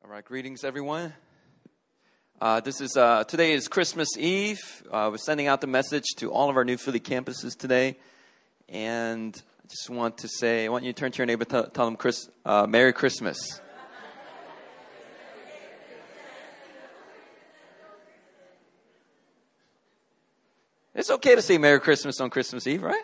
All right, greetings, everyone. Today is Christmas Eve. We're sending out the message to all of our new Philly campuses today, and I just want you to turn to your neighbor, tell them Merry Christmas. It's okay to say Merry Christmas on Christmas Eve, right?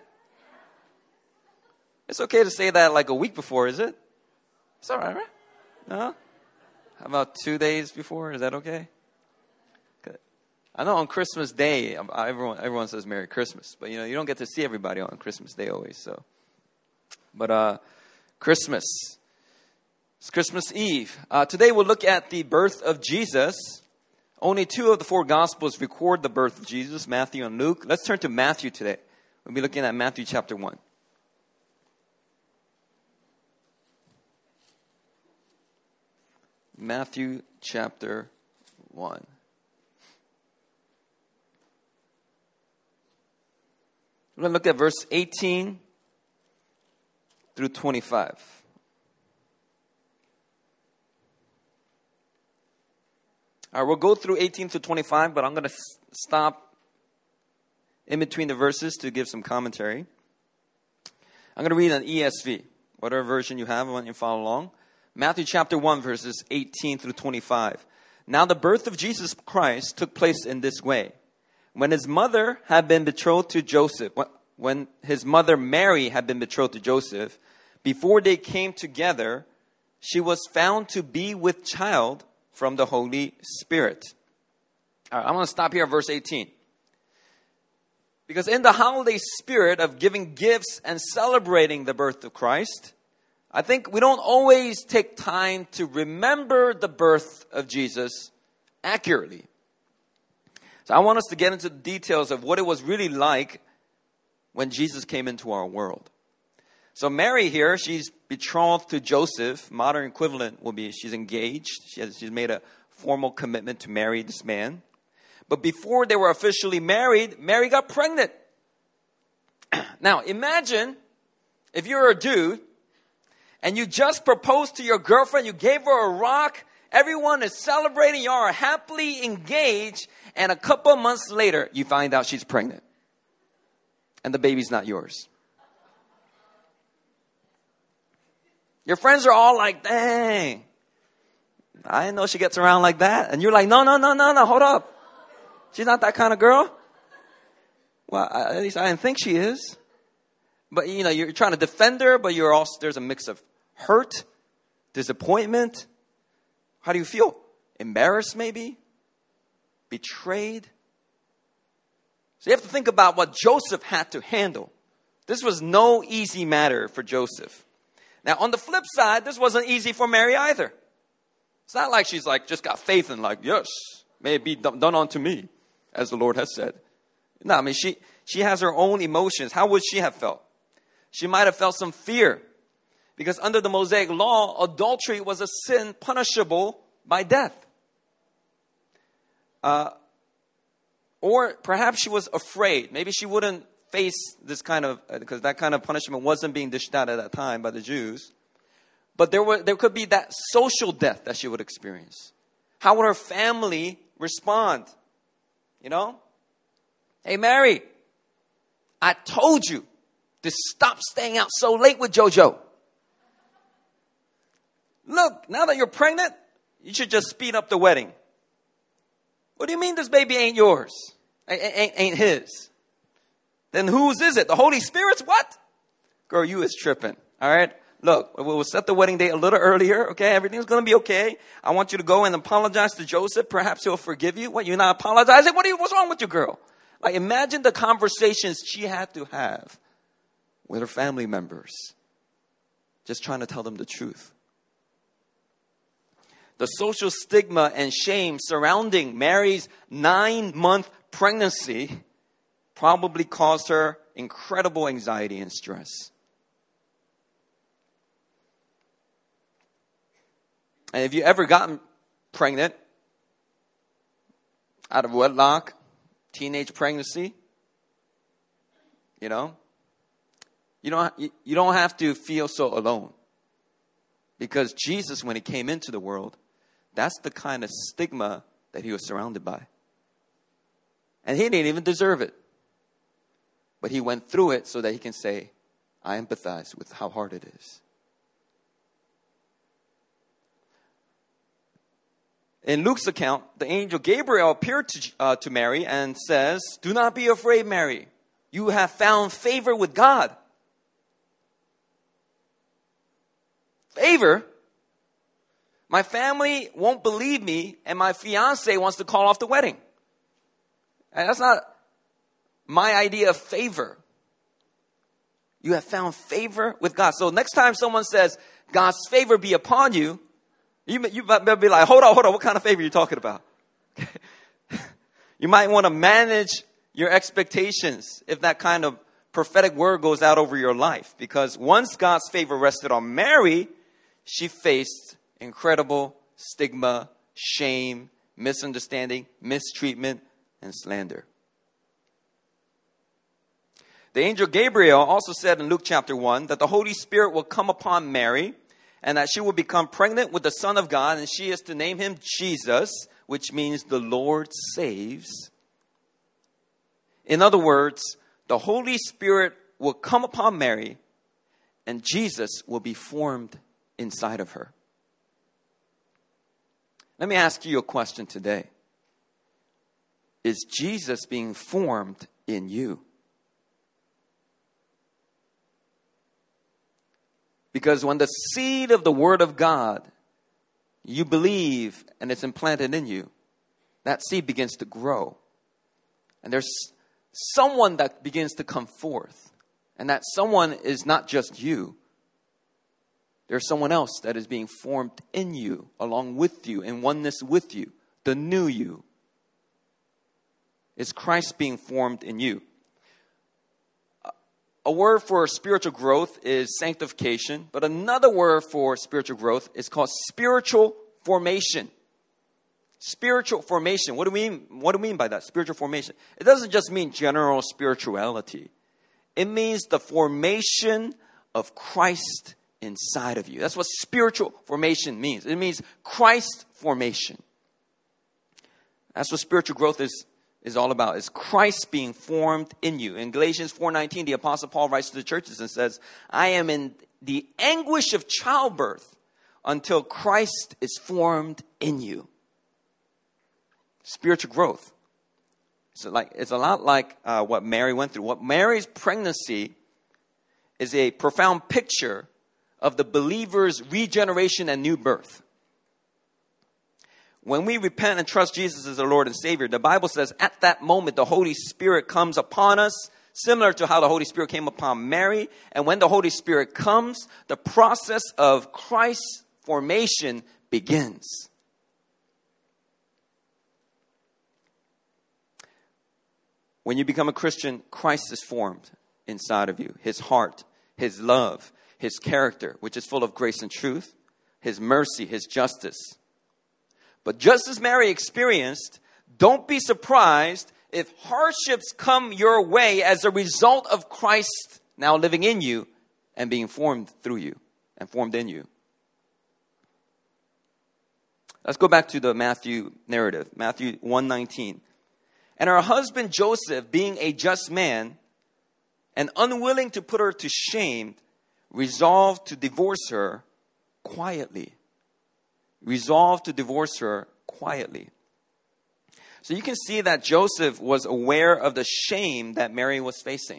It's okay to say that like a week before, is it? It's all right, right? No? How about 2 days before? Is that okay? Good. I know on Christmas Day, everyone says Merry Christmas. But, you don't get to see everybody on Christmas Day always. So, but Christmas. It's Christmas Eve. Today we'll look at the birth of Jesus. Only 2 of the 4 Gospels record the birth of Jesus, Matthew and Luke. Let's turn to Matthew today. We'll be looking at Matthew chapter 1. Matthew chapter 1. We're going to look at verse 18 through 25. All right, we'll go through 18 to 25, but I'm going to stop in between the verses to give some commentary. I'm going to read an ESV. Whatever version you have, I want you to follow along. Matthew chapter 1, verses 18 through 25. Now the birth of Jesus Christ took place in this way. When his mother had been betrothed to Joseph, when his mother Mary had been betrothed to Joseph, before they came together, she was found to be with child from the Holy Spirit. All right, I'm going to stop here at verse 18. Because in the holiday spirit of giving gifts and celebrating the birth of Christ, I think we don't always take time to remember the birth of Jesus accurately. So I want us to get into the details of what it was really like when Jesus came into our world. So Mary here, she's betrothed to Joseph. Modern equivalent will be she's engaged. She's made a formal commitment to marry this man. But before they were officially married, Mary got pregnant. Now imagine if you're a dude and you just proposed to your girlfriend, you gave her a rock, everyone is celebrating, you are happily engaged, and a couple months later, you find out she's pregnant. And the baby's not yours. Your friends are all like, dang, I didn't know she gets around like that. And you're like, no, hold up. She's not that kind of girl. Well, at least I didn't think she is. But, you're trying to defend her, but there's a mix of hurt, disappointment. How do you feel? Embarrassed, maybe? Betrayed? So you have to think about what Joseph had to handle. This was no easy matter for Joseph. Now, on the flip side, this wasn't easy for Mary either. It's not like she's just got faith and yes, may it be done unto me, as the Lord has said. No, I mean, she has her own emotions. How would she have felt? She might have felt some fear. Because under the Mosaic law, adultery was a sin punishable by death. Or perhaps she was afraid. Maybe she wouldn't face this because that kind of punishment wasn't being dished out at that time by the Jews. But there could be that social death that she would experience. How would her family respond? Hey, Mary, I told you to stop staying out so late with JoJo. Look, now that you're pregnant, you should just speed up the wedding. What do you mean this baby ain't yours? Ain't his? Then whose is it? The Holy Spirit's? What? Girl, you is tripping. All right? Look, we'll set the wedding date a little earlier. Okay? Everything's going to be okay. I want you to go and apologize to Joseph. Perhaps he'll forgive you. What, you're not apologizing? What's wrong with you, girl? Imagine the conversations she had to have with her family members. Just trying to tell them the truth. The social stigma and shame surrounding Mary's 9-month pregnancy probably caused her incredible anxiety and stress. And if you ever gotten pregnant out of wedlock, teenage pregnancy, you don't have to feel so alone. Because Jesus, when he came into the world, That's the kind of stigma that he was surrounded by. And he didn't even deserve it. But he went through it so that he can say, I empathize with how hard it is. In Luke's account, the angel Gabriel appeared to Mary and says, do not be afraid, Mary. You have found favor with God. Favor? My family won't believe me, and my fiance wants to call off the wedding. And that's not my idea of favor. You have found favor with God. So next time someone says, God's favor be upon you, you better be like, hold on, what kind of favor are you talking about? You might want to manage your expectations if that kind of prophetic word goes out over your life. Because once God's favor rested on Mary, she faced incredible stigma, shame, misunderstanding, mistreatment, and slander. The angel Gabriel also said in Luke chapter 1 that the Holy Spirit will come upon Mary and that she will become pregnant with the Son of God, and she is to name him Jesus, which means the Lord saves. In other words, the Holy Spirit will come upon Mary and Jesus will be formed inside of her. Let me ask you a question today. Is Jesus being formed in you? Because when the seed of the Word of God, you believe and it's implanted in you, that seed begins to grow. And there's someone that begins to come forth. And that someone is not just you. There's someone else that is being formed in you, along with you, in oneness with you, the new you. It's Christ being formed in you. A word for spiritual growth is sanctification, but another word for spiritual growth is called spiritual formation. Spiritual formation. What do we mean by that? Spiritual formation. It doesn't just mean general spirituality. It means the formation of Christ inside of you. That's what spiritual formation means. It means Christ formation. That's what spiritual growth is all about. It's Christ being formed in you. In Galatians 4:19, the Apostle Paul writes to the churches and says, I am in the anguish of childbirth until Christ is formed in you. Spiritual growth. So it's a lot like what Mary went through. What Mary's pregnancy is a profound picture of the believer's regeneration and new birth. When we repent and trust Jesus as our Lord and Savior, the Bible says at that moment the Holy Spirit comes upon us, similar to how the Holy Spirit came upon Mary. And when the Holy Spirit comes, the process of Christ's formation begins. When you become a Christian, Christ is formed inside of you. His heart, His love, His character, which is full of grace and truth, His mercy, His justice. But just as Mary experienced, don't be surprised if hardships come your way as a result of Christ now living in you and being formed through you and formed in you. Let's go back to the Matthew narrative, Matthew 1:19. And her husband Joseph, being a just man and unwilling to put her to shame, resolved to divorce her quietly. Resolved to divorce her quietly. So you can see that Joseph was aware of the shame that Mary was facing.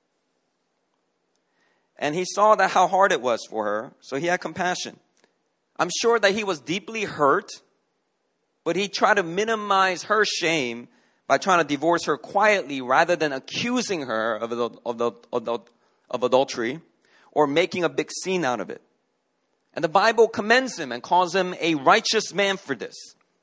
And he saw that how hard it was for her, so he had compassion. I'm sure that he was deeply hurt, but he tried to minimize her shame by trying to divorce her quietly rather than accusing her of adultery or making a big scene out of it. And the Bible commends him and calls him a righteous man for this.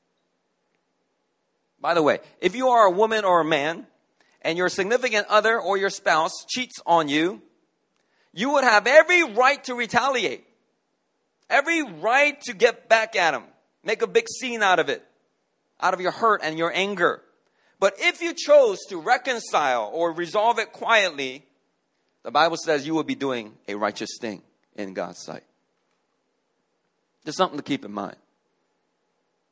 By the way, if you are a woman or a man and your significant other or your spouse cheats on you, you would have every right to retaliate. Every right to get back at him. Make a big scene out of it. Out of your hurt and your anger. But if you chose to reconcile or resolve it quietly, the Bible says you will be doing a righteous thing in God's sight. Just something to keep in mind.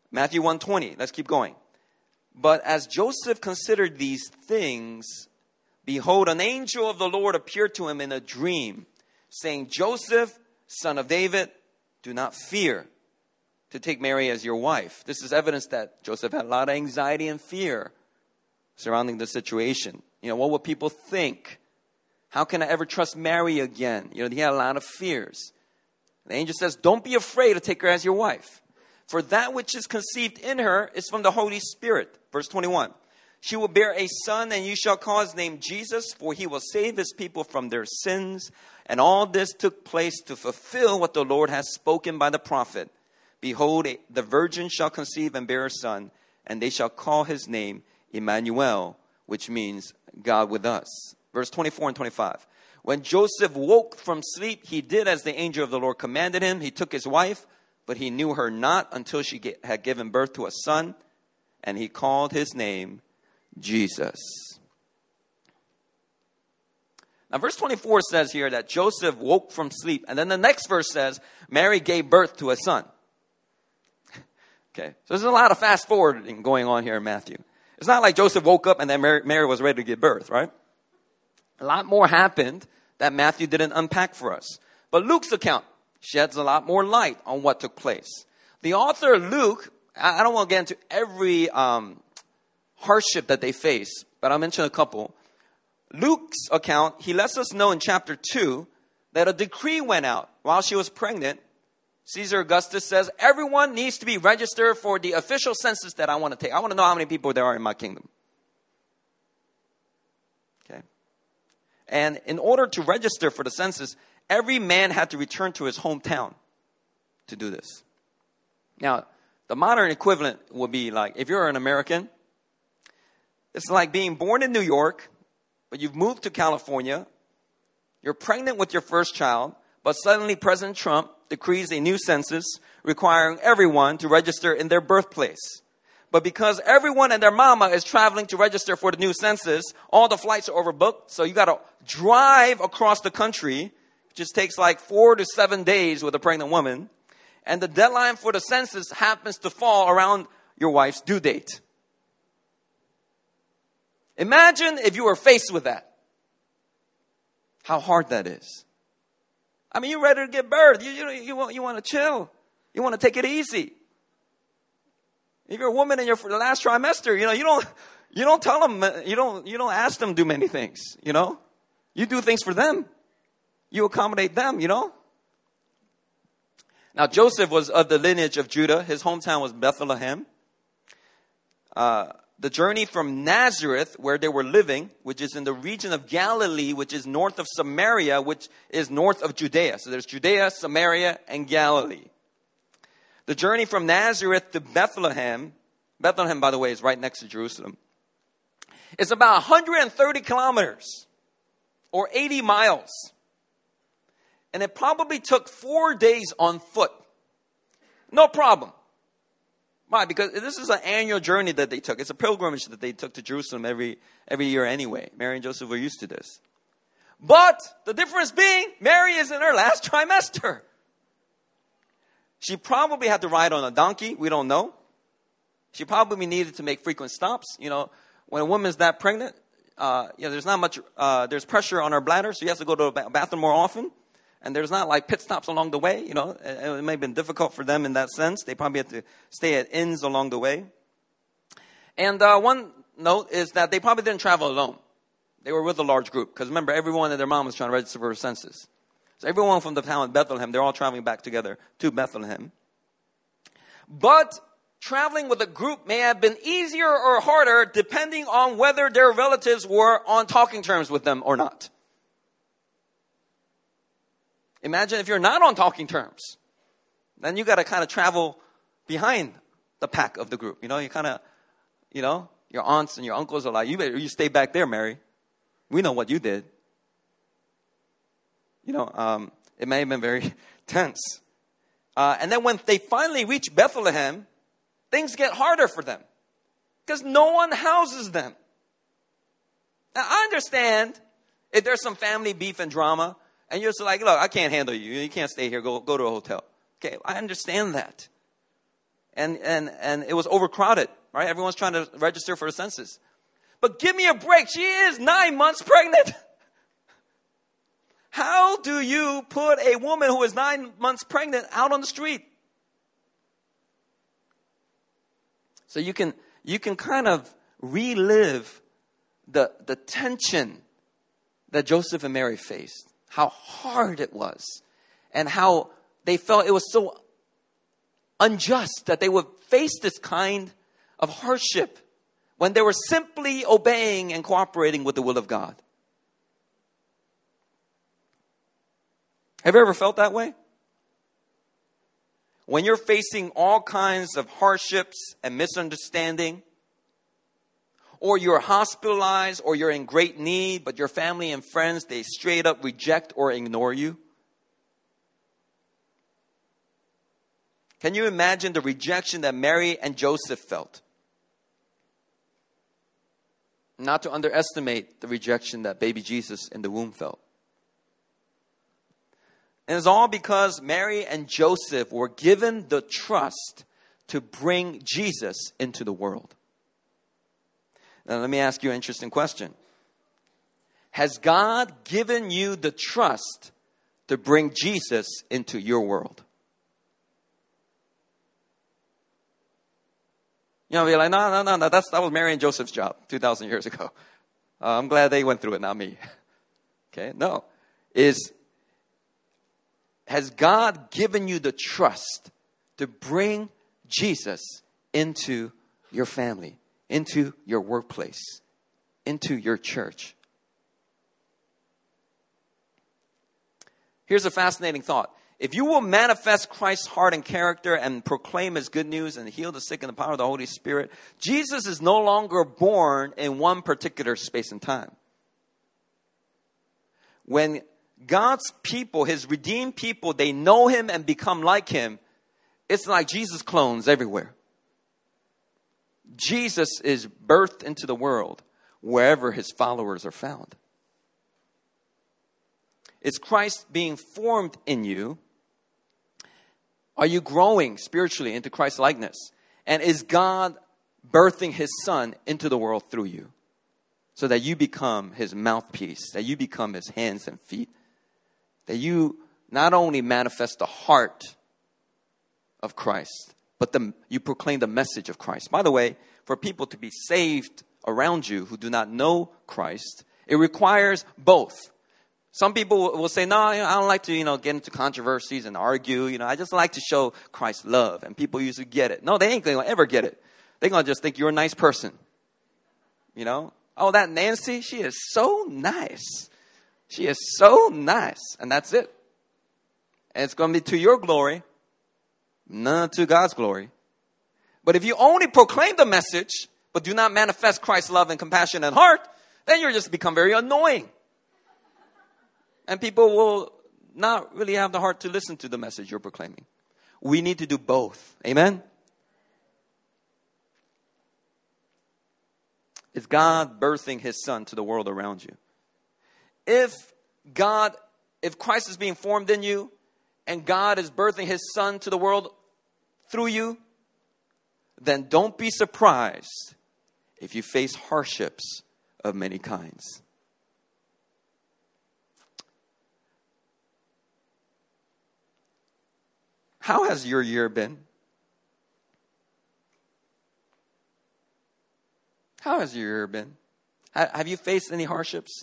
Matthew 1:20. Let's keep going. But as Joseph considered these things, behold, an angel of the Lord appeared to him in a dream, saying, Joseph, son of David, do not fear to take Mary as your wife. This is evidence that Joseph had a lot of anxiety and fear surrounding the situation. What would people think? How can I ever trust Mary again? He had a lot of fears. The angel says, don't be afraid to take her as your wife. For that which is conceived in her is from the Holy Spirit. Verse 21. She will bear a son, and you shall call his name Jesus, for he will save his people from their sins. And all this took place to fulfill what the Lord has spoken by the prophet. Behold, the virgin shall conceive and bear a son, and they shall call his name Emmanuel, which means God with us. Verse 24 and 25. When Joseph woke from sleep, he did as the angel of the Lord commanded him. He took his wife, but he knew her not until she had given birth to a son, and he called his name Jesus. Now, verse 24 says here that Joseph woke from sleep, and then the next verse says Mary gave birth to a son. Okay, so there's a lot of fast forwarding going on here in Matthew. It's not like Joseph woke up and then Mary was ready to give birth, right? A lot more happened that Matthew didn't unpack for us. But Luke's account sheds a lot more light on what took place. The author Luke, I don't want to get into every hardship that they face, but I'll mention a couple. Luke's account, he lets us know in chapter 2 that a decree went out while she was pregnant. Caesar Augustus says, everyone needs to be registered for the official census that I want to take. I want to know how many people there are in my kingdom. Okay. And in order to register for the census, every man had to return to his hometown to do this. Now, the modern equivalent would be like, if you're an American, it's like being born in New York, but you've moved to California, you're pregnant with your first child, but suddenly President Trump decrees a new census requiring everyone to register in their birthplace. But because everyone and their mama is traveling to register for the new census, all the flights are overbooked, so you got to drive across the country. It just takes like 4 to 7 days with a pregnant woman. And the deadline for the census happens to fall around your wife's due date. Imagine if you were faced with that. How hard that is. I mean, you're ready to give birth. You want to chill. You want to take it easy. If you're a woman in the last trimester, you don't tell them, you don't ask them to do many things, You do things for them. You accommodate them, Now, Joseph was of the lineage of Judah. His hometown was Bethlehem. The journey from Nazareth, where they were living, which is in the region of Galilee, which is north of Samaria, which is north of Judea. So there's Judea, Samaria, and Galilee. The journey from Nazareth to Bethlehem, by the way, is right next to Jerusalem. It's about 130 kilometers or 80 miles. And it probably took 4 days on foot. No problem. Why? Because this is an annual journey that they took. It's a pilgrimage that they took to Jerusalem every year anyway. Mary and Joseph were used to this. But the difference being, Mary is in her last trimester. She probably had to ride on a donkey. We don't know. She probably needed to make frequent stops. When a woman's that pregnant, there's not much, there's pressure on her bladder, so you have to go to the bathroom more often. And there's not like pit stops along the way, It may have been difficult for them in that sense. They probably had to stay at inns along the way. And one note is that they probably didn't travel alone. They were with a large group. Because remember, everyone and their mom was trying to register for a census. So everyone from the town of Bethlehem, they're all traveling back together to Bethlehem. But traveling with a group may have been easier or harder depending on whether their relatives were on talking terms with them or not. Imagine if you're not on talking terms. Then you got to kind of travel behind the pack of the group. You kind of, your aunts and your uncles are like, you stay back there, Mary. We know what you did. It may have been very tense. And then when they finally reach Bethlehem, things get harder for them. Because no one houses them. Now, I understand if there's some family beef and drama, and you're just like, look, I can't handle you. You can't stay here. Go to a hotel. Okay, I understand that. and it was overcrowded, right? Everyone's trying to register for the census. But give me a break. She is 9 months pregnant. How do you put a woman who is 9 months pregnant out on the street? So you can kind of relive the tension that Joseph and Mary faced, how hard it was, and how they felt it was so unjust that they would face this kind of hardship when they were simply obeying and cooperating with the will of God. Have you ever felt that way? When you're facing all kinds of hardships and misunderstanding, or you're hospitalized, or you're in great need, but your family and friends, they straight up reject or ignore you. Can you imagine the rejection that Mary and Joseph felt? Not to underestimate the rejection that baby Jesus in the womb felt. And it's all because Mary and Joseph were given the trust to bring Jesus into the world. Now, let me ask you an interesting question. Has God given you the trust to bring Jesus into your world? You know, you're like, no, that was Mary and Joseph's job 2,000 years ago. I'm glad they went through it, not me. Okay, no. Has God given you the trust to bring Jesus into your family, into your workplace, into your church? Here's a fascinating thought. If you will manifest Christ's heart and character and proclaim His good news and heal the sick in the power of the Holy Spirit, Jesus is no longer born in one particular space and time. When God's people, His redeemed people, they know Him and become like Him, it's like Jesus clones everywhere. Jesus is birthed into the world wherever His followers are found. Is Christ being formed in you? Are you growing spiritually into Christ's likeness? And is God birthing His Son into the world through you? So that you become His mouthpiece, that you become His hands and feet. That you not only manifest the heart of Christ, but you proclaim the message of Christ. By the way, for people to be saved around you who do not know Christ, it requires both. Some people will say, no, I don't like to, get into controversies and argue. I just like to show Christ's love. And people usually get it. No, they ain't going to ever get it. They're going to just think you're a nice person. Oh, that Nancy, she is so nice. She is so nice. And that's it. And it's going to be to your glory, none to God's glory. But if you only proclaim the message, but do not manifest Christ's love and compassion and heart, then you'll just become very annoying. And people will not really have the heart to listen to the message you're proclaiming. We need to do both. Amen? Is God birthing His Son to the world around you? If Christ is being formed in you, and God is birthing His Son to the world through you, then don't be surprised if you face hardships of many kinds. How has your year been? How has your year been? Have you faced any hardships?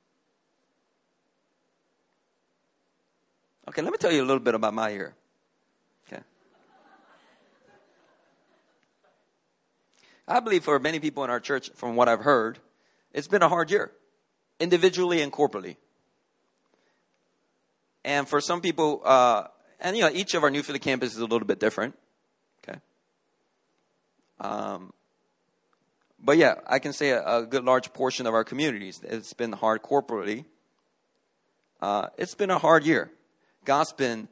Okay, let me tell you a little bit about my year. Okay. I believe for many people in our church, from what I've heard, it's been a hard year, individually and corporately. And for some people, each of our New Philly campus is a little bit different. Okay. But yeah, I can say a good large portion of our communities, it's been hard corporately. It's been a hard year. God's been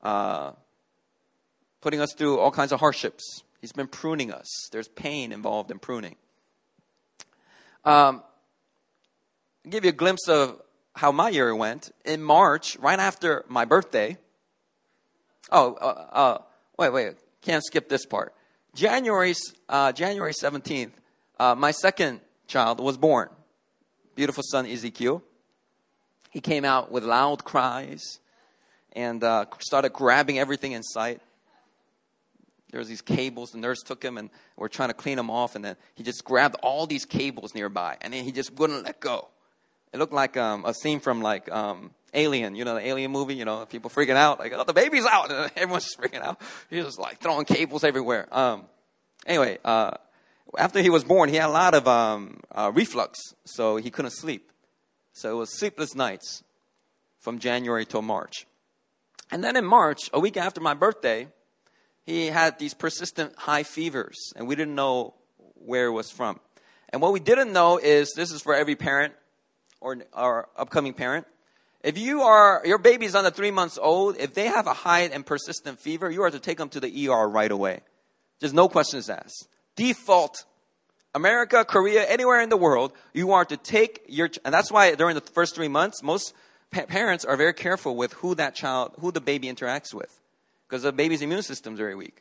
putting us through all kinds of hardships. He's been pruning us. There's pain involved in pruning. I'll give you a glimpse of how my year went. In March, right after my birthday. Wait. Can't skip this part. January 17th, my second child was born. Beautiful son, Ezekiel. He came out with loud cries and started grabbing everything in sight. There was these cables. The nurse took him and we're trying to clean him off. And then he just grabbed all these cables nearby. And then he just wouldn't let go. It looked like a scene from like Alien, the Alien movie, people freaking out. Like, oh, the baby's out. And everyone's just freaking out. He was like throwing cables everywhere. Anyway, after he was born, he had a lot of reflux. So he couldn't sleep. So it was sleepless nights from January till March. And then in March, a week after my birthday, he had these persistent high fevers, and we didn't know where it was from. And what we didn't know is, this is for every parent or upcoming parent. If your baby's under 3 months old, if they have a high and persistent fever, you are to take them to the ER right away. Just no questions asked. Default. America, Korea, anywhere in the world, you are to take and that's why during the first 3 months, most parents are very careful with who the baby interacts with. Because the baby's immune system is very weak.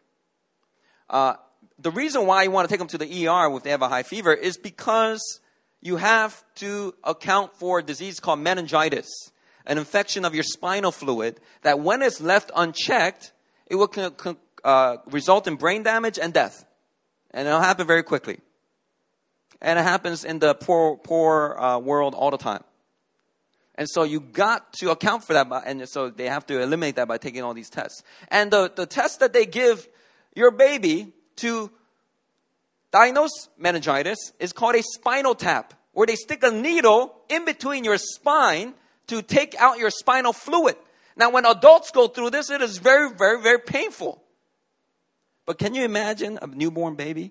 The reason why you want to take them to the ER if they have a high fever is because you have to account for a disease called meningitis, an infection of your spinal fluid that when it's left unchecked, it will result in brain damage and death. And it'll happen very quickly. And it happens in the poor world all the time. And so you got to account for that. And so they have to eliminate that by taking all these tests. And the test that they give your baby to diagnose meningitis is called a spinal tap, where they stick a needle in between your spine to take out your spinal fluid. Now, when adults go through this, it is very, very, very painful. But can you imagine a newborn baby?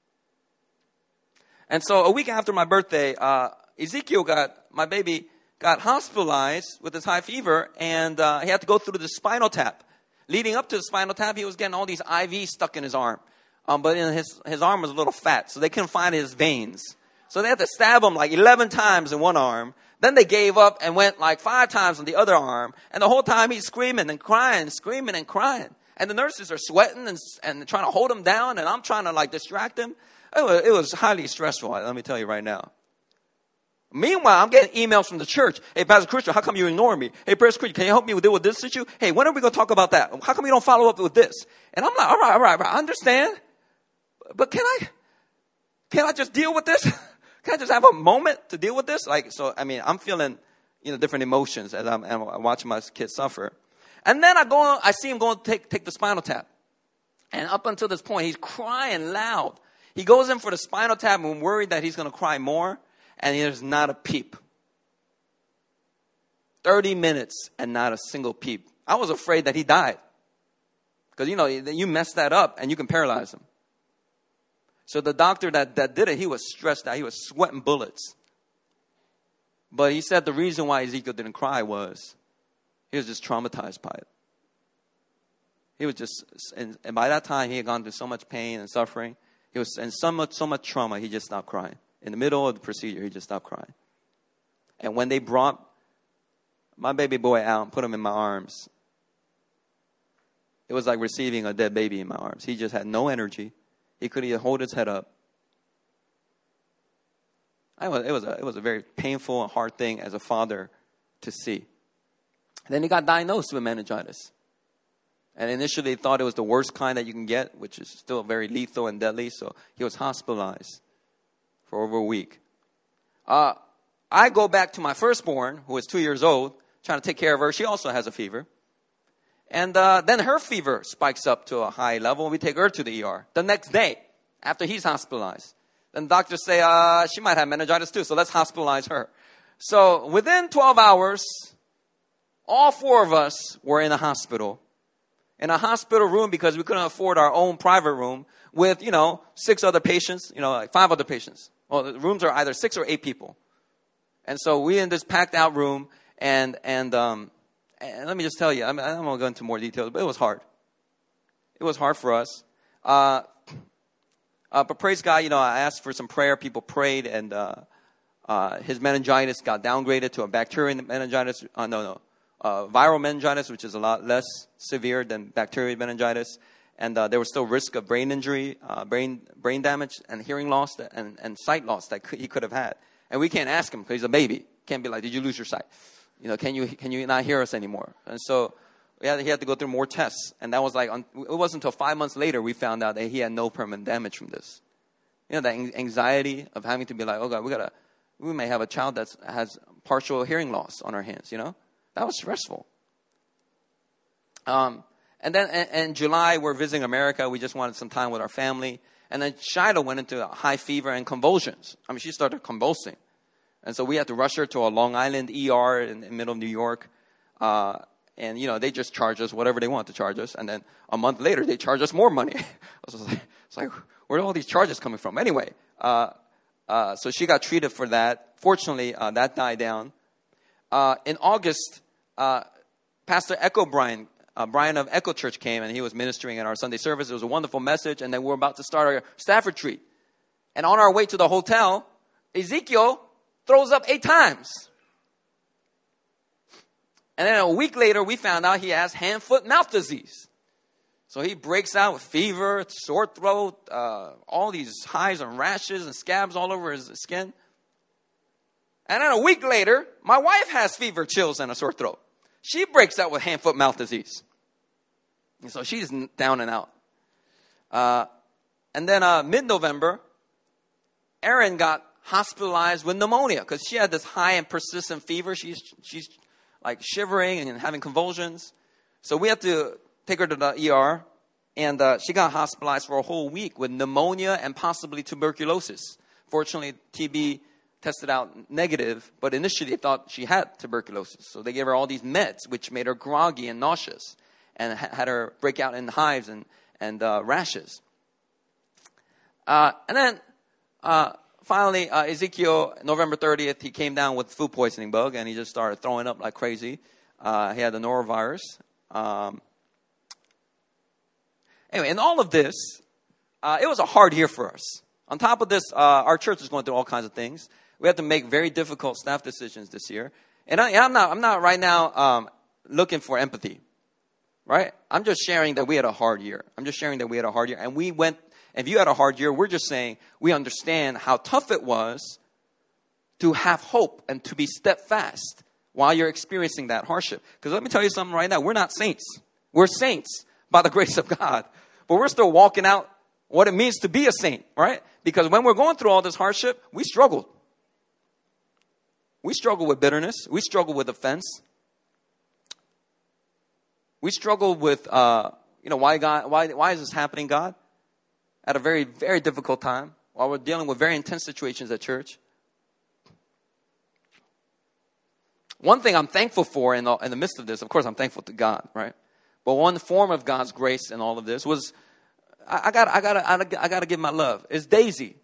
And so a week after my birthday, my baby got hospitalized with his high fever, and he had to go through the spinal tap. Leading up to the spinal tap, he was getting all these IVs stuck in his arm. But his arm was a little fat, so they couldn't find his veins. So they had to stab him like 11 times in one arm. Then they gave up and went like 5 times on the other arm. And the whole time he's screaming and crying, screaming and crying. And the nurses are sweating and trying to hold him down, and I'm trying to like distract him. It was highly stressful, let me tell you right now. Meanwhile, I'm getting emails from the church. Hey, Pastor Christian, how come you ignore me? Hey, Pastor Christian, can you help me deal with this issue? Hey, when are we going to talk about that? How come you don't follow up with this? And I'm like, all right, I understand. But can I just deal with this? Can I just have a moment to deal with this? I'm feeling, different emotions as I'm watching my kids suffer. And then I see him going to take the spinal tap. And up until this point, he's crying loud. He goes in for the spinal tap, and I'm worried that he's going to cry more. And there's not a peep. 30 minutes and not a single peep. I was afraid that he died. Because, you mess that up and you can paralyze him. So the doctor that did it, he was stressed out. He was sweating bullets. But he said the reason why Ezekiel didn't cry was he was just traumatized by it. He was just, and by that time he had gone through so much pain and suffering. He was in so much trauma, he just stopped crying. In the middle of the procedure, he just stopped crying. And when they brought my baby boy out and put him in my arms, it was like receiving a dead baby in my arms. He just had no energy. He couldn't even hold his head up. It was a very painful and hard thing as a father to see. Then he got diagnosed with meningitis. And initially they thought it was the worst kind that you can get, which is still very lethal and deadly. So he was hospitalized for over a week. I go back to my firstborn, who is 2 years old, trying to take care of her. She also has a fever. And then her fever spikes up to a high level. We take her to the ER the next day after he's hospitalized. Then the doctors say she might have meningitis too, so let's hospitalize her. So within 12 hours, all 4 of us were in a hospital. In a hospital room because we couldn't afford our own private room with, 6 other patients, like 5 other patients. Well, the rooms are either 6 or 8 people. And so we in this packed out room and let me just tell you, I don't want to go into more details, but it was hard. It was hard for us. But praise God, I asked for some prayer. People prayed, and his meningitis got downgraded to a bacterial meningitis. Viral meningitis, which is a lot less severe than bacterial meningitis. And there was still risk of brain injury, brain damage, and hearing loss and sight loss that he could have had. And we can't ask him because he's a baby. Can't be like, did you lose your sight? Can you not hear us anymore? And so he had to go through more tests. And that was like, it wasn't until 5 months later we found out that he had no permanent damage from this. That anxiety of having to be like, oh God, we may have a child that has partial hearing loss on our hands, That was stressful. And then in July, we're visiting America. We just wanted some time with our family. And then Shiloh went into a high fever and convulsions. She started convulsing. And so we had to rush her to a Long Island ER in the middle of New York. And, they just charge us whatever they want to charge us. And then a month later, they charge us more money. It's like, where are all these charges coming from? Anyway, so she got treated for that. Fortunately, that died down. In August, Pastor Brian of Echo Church came, and he was ministering at our Sunday service. It was a wonderful message, and then we're about to start our staff retreat. And on our way to the hotel, Ezekiel throws up 8 times. And then a week later, we found out he has hand, foot, mouth disease. So he breaks out with fever, sore throat, all these hives and rashes and scabs all over his skin. And then a week later, my wife has fever, chills, and a sore throat. She breaks out with hand, foot, mouth disease. And so she's down and out. And then mid-November, Erin got hospitalized with pneumonia because she had this high and persistent fever. She's like shivering and having convulsions. So we had to take her to the ER. And she got hospitalized for a whole week with pneumonia and possibly tuberculosis. Fortunately, TB tested out negative, but initially they thought she had tuberculosis. So they gave her all these meds, which made her groggy and nauseous, and had her break out in hives and rashes. And then finally, Ezekiel, November 30th, he came down with food poisoning bug, and he just started throwing up like crazy. He had the norovirus. Anyway, in all of this, it was a hard year for us. On top of this, our church is going through all kinds of things. We have to make very difficult staff decisions this year. And I'm not right now looking for empathy, right? I'm just sharing that we had a hard year. And we went, if you had a hard year, we're just saying we understand how tough it was to have hope and to be steadfast while you're experiencing that hardship. Because let me tell you something right now. We're not saints. We're saints by the grace of God. But we're still walking out what it means to be a saint, right? Because when we're going through all this hardship, we struggled. We struggle with bitterness. We struggle with offense. We struggle with, why is this happening, God? At a very, very difficult time, while we're dealing with very intense situations at church. One thing I'm thankful for in the midst of this, of course, I'm thankful to God, right? But one form of God's grace in all of this was, I gotta give my love. It's Daisy.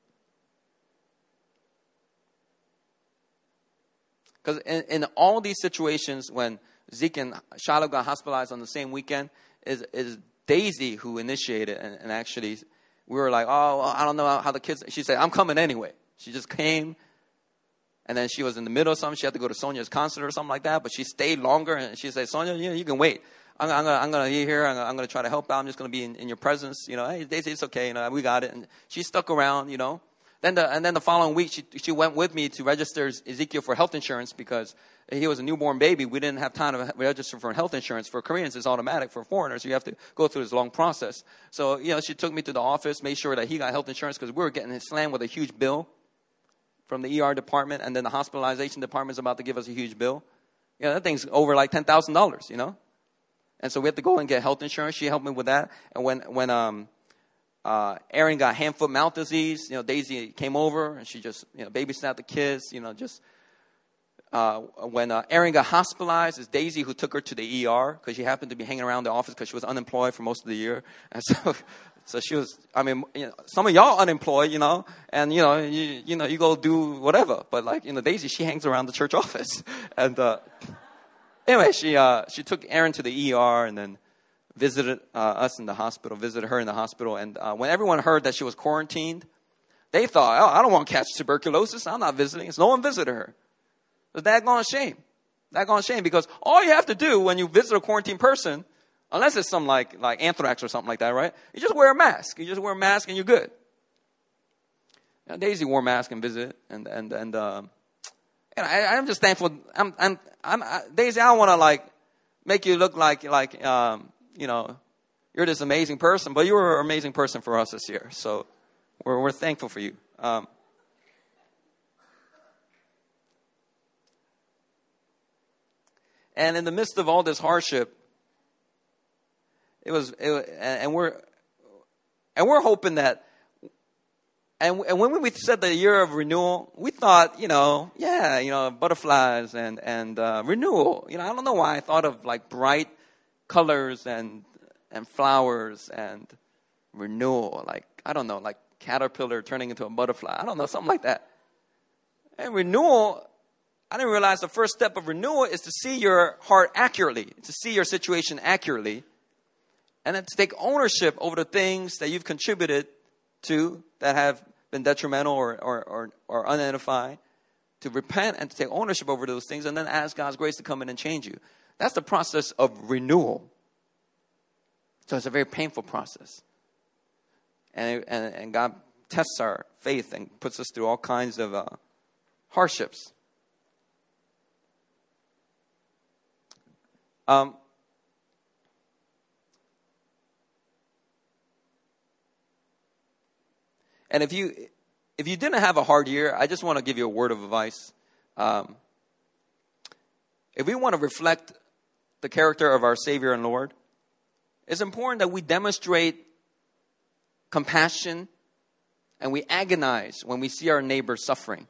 Because in all these situations, when Zeke and Shiloh got hospitalized on the same weekend, is Daisy who initiated, and actually, we were like, oh, I don't know how the kids. She said, I'm coming anyway. She just came, and then she was in the middle of something. She had to go to Sonia's concert or something like that, but she stayed longer, and she said, Sonia, you can wait. I'm gonna be here. I'm gonna try to help out. I'm just gonna be in your presence. Hey, Daisy, it's okay. We got it. And she stuck around. Then the following week, she went with me to register Ezekiel for health insurance because he was a newborn baby. We didn't have time to register for health insurance. For Koreans, it's automatic. For foreigners, you have to go through this long process. So, she took me to the office, made sure that he got health insurance because we were getting slammed with a huge bill from the ER department, and then the hospitalization department is about to give us a huge bill. That thing's over like $10,000, And so we had to go and get health insurance. She helped me with that. And when Erin got hand, foot, mouth disease, Daisy came over and she just, babysat the kids, when Erin got hospitalized, it's Daisy who took her to the ER because she happened to be hanging around the office because she was unemployed for most of the year. And so she was, some of y'all unemployed, and, you go do whatever. But Daisy, she hangs around the church office. And, anyway, she took Erin to the ER and then visited us in the hospital, visited her in the hospital. And when everyone heard that she was quarantined, they thought, I don't want to catch tuberculosis. I'm not visiting. So no one visited her. It's daggone shame. Daggone shame, because all you have to do when you visit a quarantined person, Unless it's some like anthrax or something like that, right? You just wear a mask. You just wear a mask and you're good. Now, Daisy wore a mask and visited, and I'm just thankful. Daisy, I don't want to like make you look like you know, you're this amazing person, but you were an amazing person for us this year. So we're thankful for you. And in the midst of all this hardship, and we're hoping that. And when we said the year of renewal, we thought, butterflies and renewal. I don't know why I thought of like bright colors and flowers and renewal. Like, I don't know, like caterpillar turning into a butterfly. I don't know, something like that. And renewal, I didn't realize the first step of renewal is to see your heart accurately, to see your situation accurately, and then to take ownership over the things that you've contributed to that have been detrimental or unedified, to repent and to take ownership over those things, and then ask God's grace to come in and change you. That's the process of renewal. So it's a very painful process. And God tests our faith and puts us through all kinds of hardships. And if you didn't have a hard year, I just want to give you a word of advice. If we want to reflect the character of our Savior and Lord, it's important that we demonstrate compassion and we agonize when we see our neighbor suffering.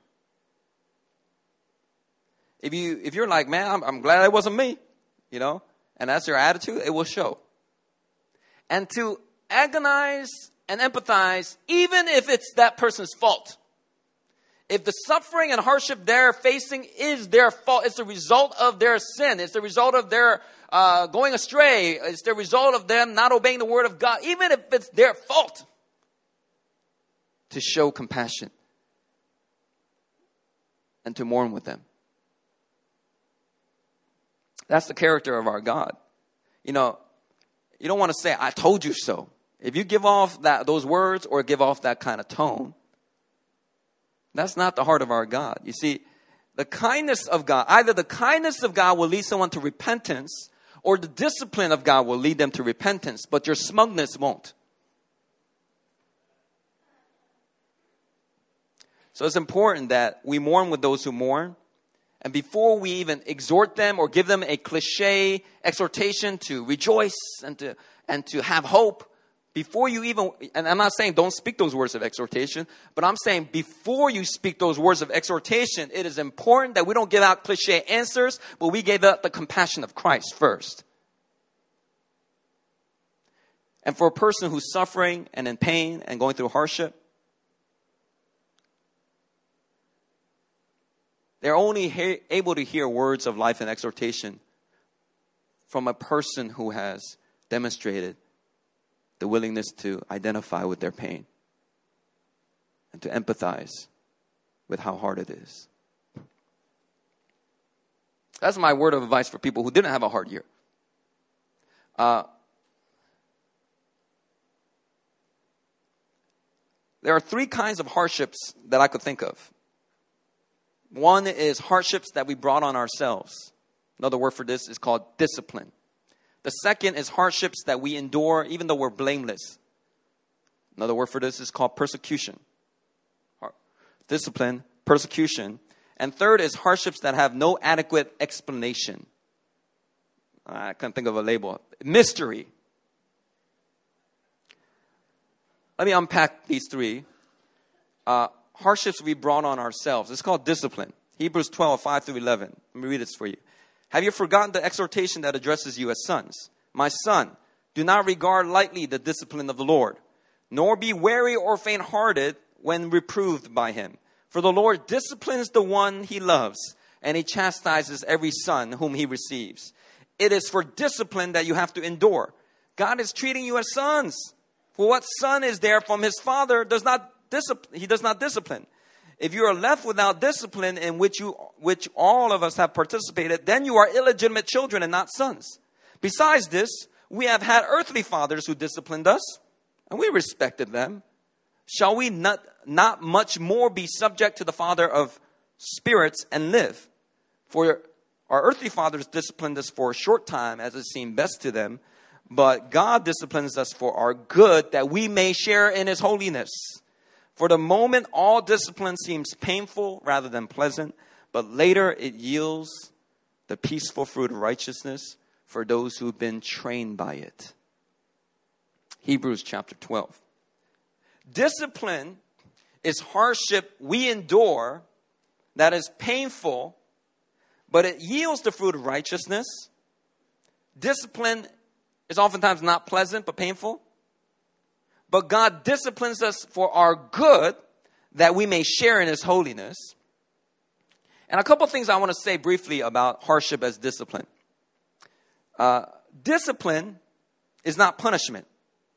If you're like, man, I'm glad it wasn't me, and that's your attitude, it will show. And to agonize and empathize, even if it's that person's fault. If the suffering and hardship they're facing is their fault, it's the result of their sin, it's the result of their going astray, it's the result of them not obeying the word of God, even if it's their fault, to show compassion and to mourn with them. That's the character of our God. You don't want to say, I told you so. If you give off those words or give off that kind of tone, that's not the heart of our God. You see, the kindness of God, either the kindness of God will lead someone to repentance, or the discipline of God will lead them to repentance, but your smugness won't. So it's important that we mourn with those who mourn. And before we even exhort them or give them a cliche exhortation to rejoice and to have hope, before you even, and I'm not saying don't speak those words of exhortation, but I'm saying before you speak those words of exhortation, it is important that we don't give out cliche answers, but we give out the compassion of Christ first. And for a person who's suffering and in pain and going through hardship, they're only able to hear words of life and exhortation from a person who has demonstrated the willingness to identify with their pain and to empathize with how hard it is. That's my word of advice for people who didn't have a hard year. There are three kinds of hardships that I could think of. One is hardships that we brought on ourselves. Another word for this is called discipline. The second is hardships that we endure even though we're blameless. Another word for this is called persecution. Discipline, persecution. And third is hardships that have no adequate explanation. I can't think of a label. Mystery. Let me unpack these three. Hardships we brought on ourselves. It's called discipline. Hebrews 12, 5 through 11. Let me read this for you. Have you forgotten the exhortation that addresses you as sons? My son, do not regard lightly the discipline of the Lord, nor be weary or faint-hearted when reproved by him. For the Lord disciplines the one he loves, and he chastises every son whom he receives. It is for discipline that you have to endure. God is treating you as sons. For what son is there from his father he does not discipline. If you are left without discipline in which all of us have participated, then you are illegitimate children and not sons. Besides this, we have had earthly fathers who disciplined us, and we respected them. Shall we not much more be subject to the Father of spirits and live? For our earthly fathers disciplined us for a short time as it seemed best to them, but God disciplines us for our good, that we may share in his holiness. For the moment, all discipline seems painful rather than pleasant, but later it yields the peaceful fruit of righteousness for those who've been trained by it. Hebrews chapter 12. Discipline is hardship we endure that is painful, but it yields the fruit of righteousness. Discipline is oftentimes not pleasant, but painful. But God disciplines us for our good, that we may share in his holiness. And a couple of things I want to say briefly about hardship as discipline. Discipline is not punishment.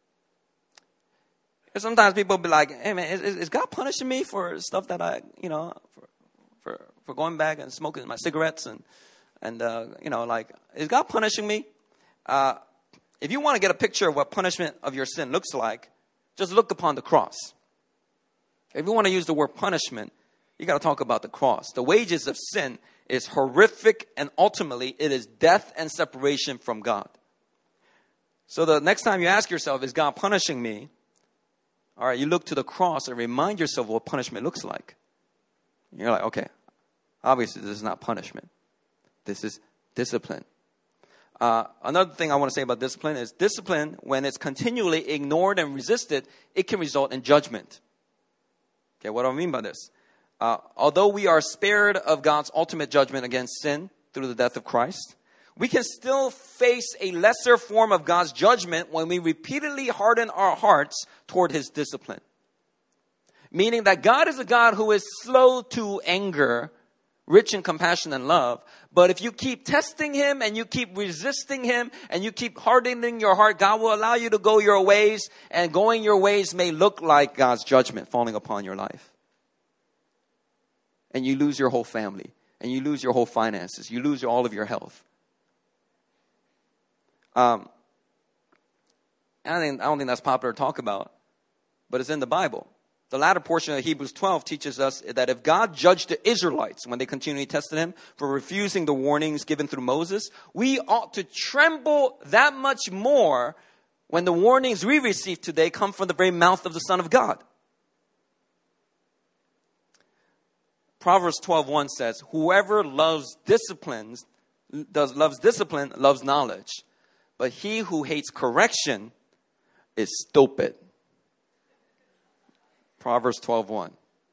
Sometimes people be like, hey man, is God punishing me for stuff that I, for going back and smoking my cigarettes and is God punishing me? If you want to get a picture of what punishment of your sin looks like, just look upon the cross. If you want to use the word punishment, you got to talk about the cross. The wages of sin is horrific, and ultimately it is death and separation from God. So the next time you ask yourself, is God punishing me? All right, you look to the cross and remind yourself what punishment looks like. You're like, okay, obviously this is not punishment. This is discipline. Another thing I want to say about discipline is discipline, when it's continually ignored and resisted, it can result in judgment. Okay, what do I mean by this? Although we are spared of God's ultimate judgment against sin through the death of Christ, we can still face a lesser form of God's judgment when we repeatedly harden our hearts toward his discipline. Meaning that God is a God who is slow to anger, rich in compassion and love. But if you keep testing him and you keep resisting him and you keep hardening your heart, God will allow you to go your ways, and going your ways may look like God's judgment falling upon your life. And you lose your whole family, and you lose your whole finances, you lose all of your health. I don't think that's popular to talk about, but it's in the Bible. The latter portion of Hebrews 12 teaches us that if God judged the Israelites when they continually tested him for refusing the warnings given through Moses, we ought to tremble that much more when the warnings we receive today come from the very mouth of the Son of God. Proverbs 12:1 says, whoever loves discipline loves knowledge, but he who hates correction is stupid. Proverbs 12:1.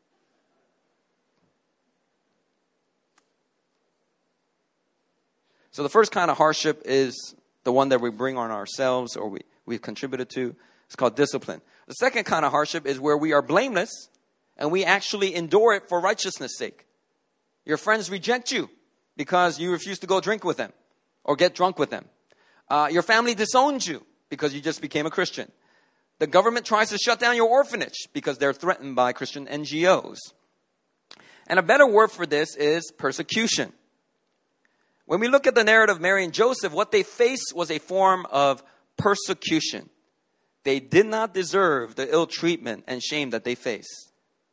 So the first kind of hardship is the one that we bring on ourselves, or we've contributed to. It's called discipline. The second kind of hardship is where we are blameless and we actually endure it for righteousness' sake. Your friends reject you because you refuse to go drink with them or get drunk with them. Your family disowns you because you just became a Christian. The government tries to shut down your orphanage because they're threatened by Christian NGOs. And a better word for this is persecution. When we look at the narrative of Mary and Joseph, what they faced was a form of persecution. They did not deserve the ill treatment and shame that they faced.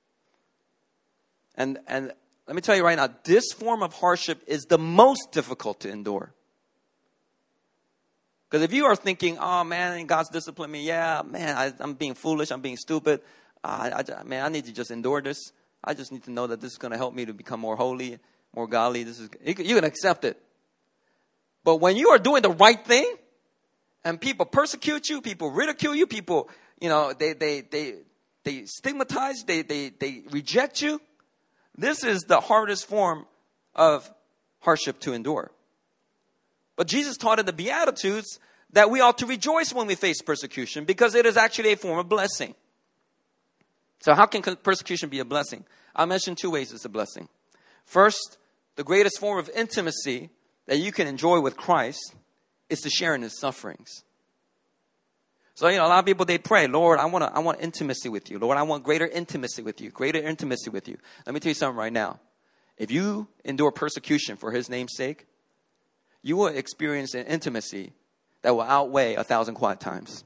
And let me tell you right now, this form of hardship is the most difficult to endure. Because if you are thinking, oh man, God's disciplined me. Yeah, man, I'm being foolish. I'm being stupid. I need to just endure this. I just need to know that this is going to help me to become more holy, more godly. You can accept it. But when you are doing the right thing and people persecute you, people ridicule you, people, they stigmatize, they reject you. This is the hardest form of hardship to endure. But Jesus taught in the Beatitudes that we ought to rejoice when we face persecution because it is actually a form of blessing. So how can persecution be a blessing? I'll mention two ways it's a blessing. First, the greatest form of intimacy that you can enjoy with Christ is to share in his sufferings. So, a lot of people, they pray, Lord, I want intimacy with you. Lord, I want greater intimacy with you. Greater intimacy with you. Let me tell you something right now. If you endure persecution for his name's sake, you will experience an intimacy that will outweigh 1,000 quiet times.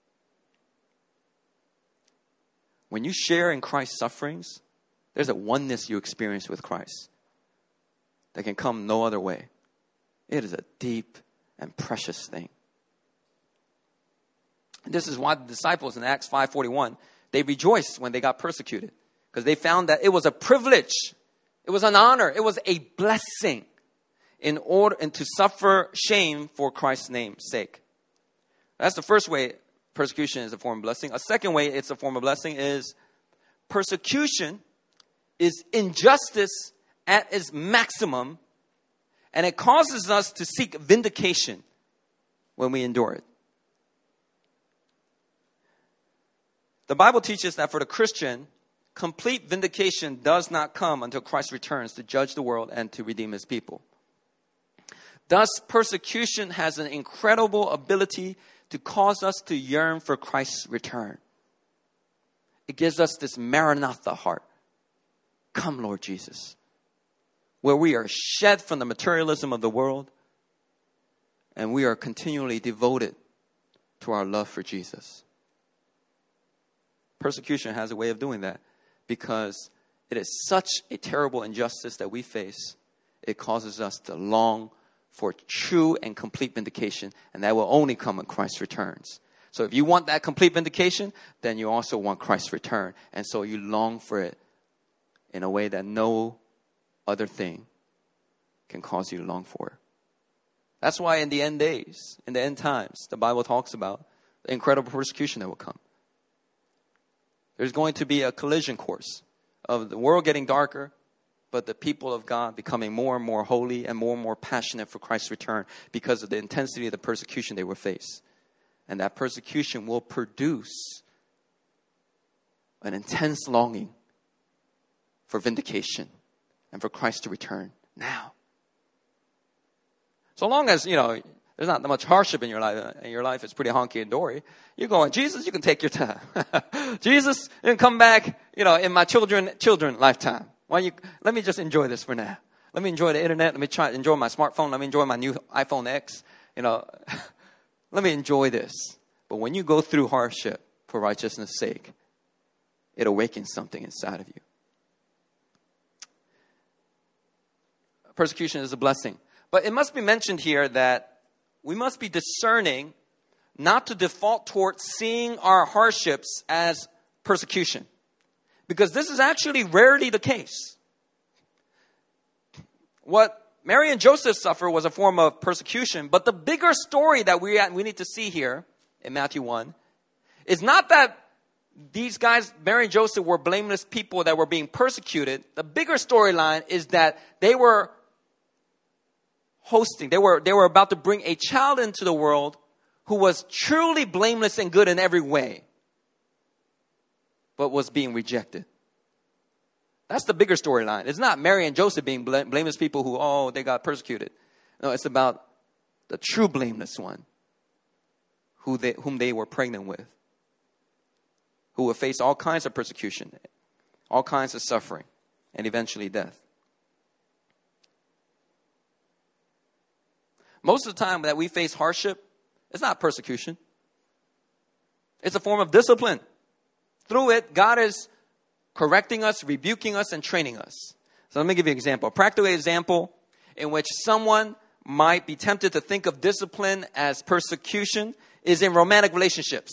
When you share in Christ's sufferings, there's a oneness you experience with Christ that can come no other way. It is a deep and precious thing. And this is why the disciples in Acts 5:41, they rejoiced when they got persecuted, because they found that it was a privilege, it was an honor, it was a blessing in order and to suffer shame for Christ's name's sake. That's the first way persecution is a form of blessing. A second way it's a form of blessing is persecution is injustice at its maximum, and it causes us to seek vindication when we endure it. The Bible teaches that for the Christian, complete vindication does not come until Christ returns to judge the world and to redeem his people. Thus, persecution has an incredible ability to cause us to yearn for Christ's return. It gives us this Maranatha heart. Come, Lord Jesus. Where we are shed from the materialism of the world and we are continually devoted to our love for Jesus. Persecution has a way of doing that because it is such a terrible injustice that we face. It causes us to long for true and complete vindication, and that will only come when Christ returns. So if you want that complete vindication, then you also want Christ's return. And so you long for it in a way that no other thing can cause you to long for it. That's why in the end days, in the end times, the Bible talks about the incredible persecution that will come. There's going to be a collision course of the world getting darker, but the people of God becoming more and more holy and more passionate for Christ's return because of the intensity of the persecution they will face. And that persecution will produce an intense longing for vindication and for Christ to return now. So long as, there's not that much hardship in your life is pretty honky and dory, you're going, Jesus, you can take your time. Jesus, you can come back, in my children lifetime. Let me just enjoy this for now. Let me enjoy the internet. Let me try to enjoy my smartphone. Let me enjoy my new iPhone X. Let me enjoy this. But when you go through hardship for righteousness' sake, it awakens something inside of you. Persecution is a blessing. But it must be mentioned here that we must be discerning not to default towards seeing our hardships as persecution. Because this is actually rarely the case. What Mary and Joseph suffered was a form of persecution. But the bigger story that we need to see here in Matthew 1 is not that these guys, Mary and Joseph, were blameless people that were being persecuted. The bigger storyline is that they were they were about to bring a child into the world who was truly blameless and good in every way, but was being rejected. That's the bigger storyline. It's not Mary and Joseph being blameless people who, they got persecuted. No, it's about the true blameless one whom they were pregnant with, who would face all kinds of persecution, all kinds of suffering, and eventually death. Most of the time that we face hardship, it's not persecution. It's a form of discipline. Through it, God is correcting us, rebuking us, and training us. So let me give you an example. A practical example in which someone might be tempted to think of discipline as persecution is in romantic relationships.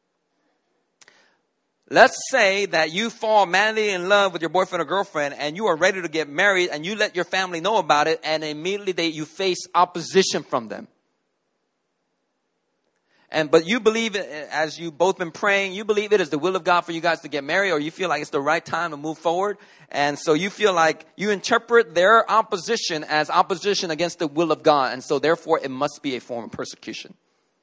Let's say that you fall madly in love with your boyfriend or girlfriend and you are ready to get married and you let your family know about it and immediately you face opposition from them. But you believe, as you've both been praying, you believe it is the will of God for you guys to get married, or you feel like it's the right time to move forward. And so you feel like you interpret their opposition as opposition against the will of God. And so therefore it must be a form of persecution.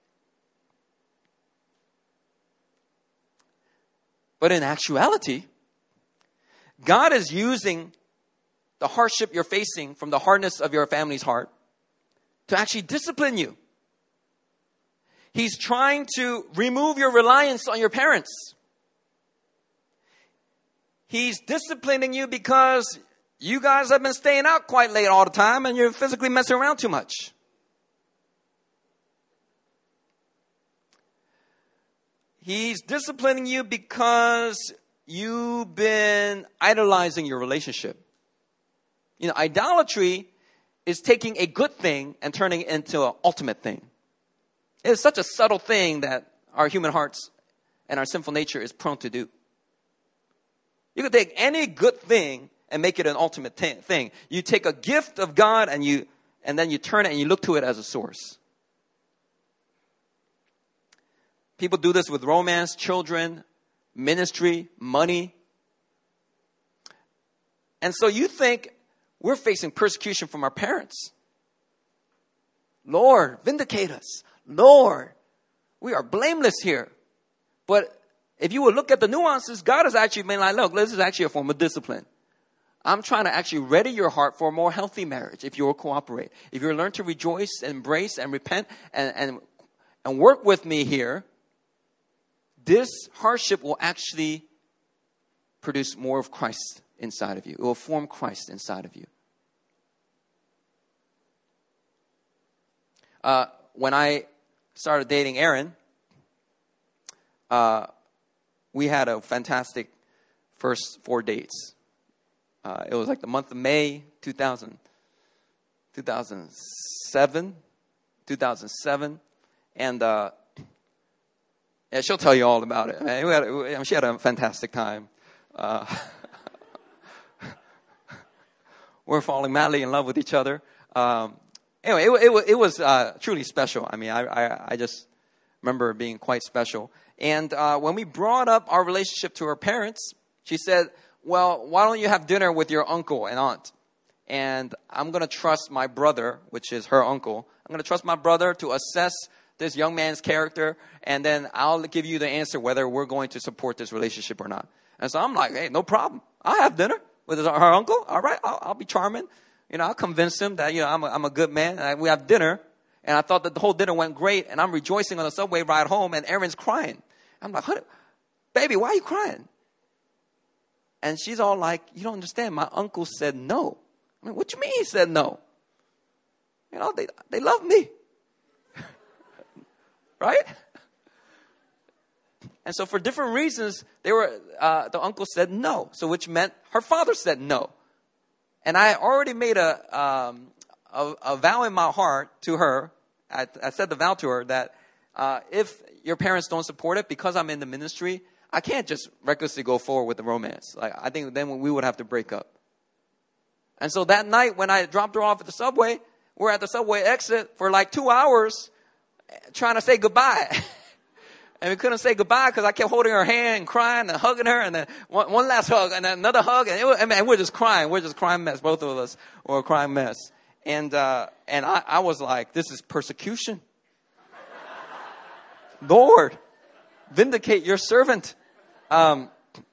But in actuality, God is using the hardship you're facing from the hardness of your family's heart to actually discipline you. He's trying to remove your reliance on your parents. He's disciplining you because you guys have been staying out quite late all the time and you're physically messing around too much. He's disciplining you because you've been idolizing your relationship. You know, idolatry is taking a good thing and turning it into an ultimate thing. It's such a subtle thing that our human hearts and our sinful nature is prone to do. You can take any good thing and make it an ultimate thing. You take a gift of God and then you turn it and you look to it as a source. People do this with romance, children, ministry, money. And so you think we're facing persecution from our parents. Lord, vindicate us. Lord, we are blameless here. But if you would look at the nuances, God has actually been like, look, this is actually a form of discipline. I'm trying to actually ready your heart for a more healthy marriage if you will cooperate. If you learn to rejoice, embrace, and repent, and work with me here, this hardship will actually produce more of Christ inside of you. It will form Christ inside of you. When I started dating Erin, we had a fantastic first 4 dates. It was like the month of May 2007. And yeah, she'll tell you all about it. She had a fantastic time. We're falling madly in love with each other. Anyway, it was truly special. I mean, I just remember it being quite special. And when we brought up our relationship to her parents, she said, well, why don't you have dinner with your uncle and aunt? And I'm going to trust my brother, which is her uncle. I'm going to trust my brother to assess this young man's character, and then I'll give you the answer whether we're going to support this relationship or not. And so I'm like, hey, no problem. I'll have dinner with her uncle. All right, I'll be charming. You know, I'll convince him that, you know, I'm a good man. And we have dinner. And I thought that the whole dinner went great. And I'm rejoicing on the subway ride home. And Erin's crying. I'm like, honey, baby, why are you crying? And she's all like, you don't understand. My uncle said no. I mean, what you mean he said no? You know, they love me. Right? And so for different reasons, the uncle said no. So which meant her father said no. And I already made a vow in my heart to her. I said the vow to her that if your parents don't support it, because I'm in the ministry, I can't just recklessly go forward with the romance. Like, I think then we would have to break up. And so that night when I dropped her off at the subway, we're at the subway exit for like 2 hours trying to say goodbye. And we couldn't say goodbye because I kept holding her hand and crying and hugging her, and then one last hug and then another hug. And we're just crying. We're just crying mess. Both of us were a crying mess. And I was like, this is persecution. Lord, vindicate your servant. And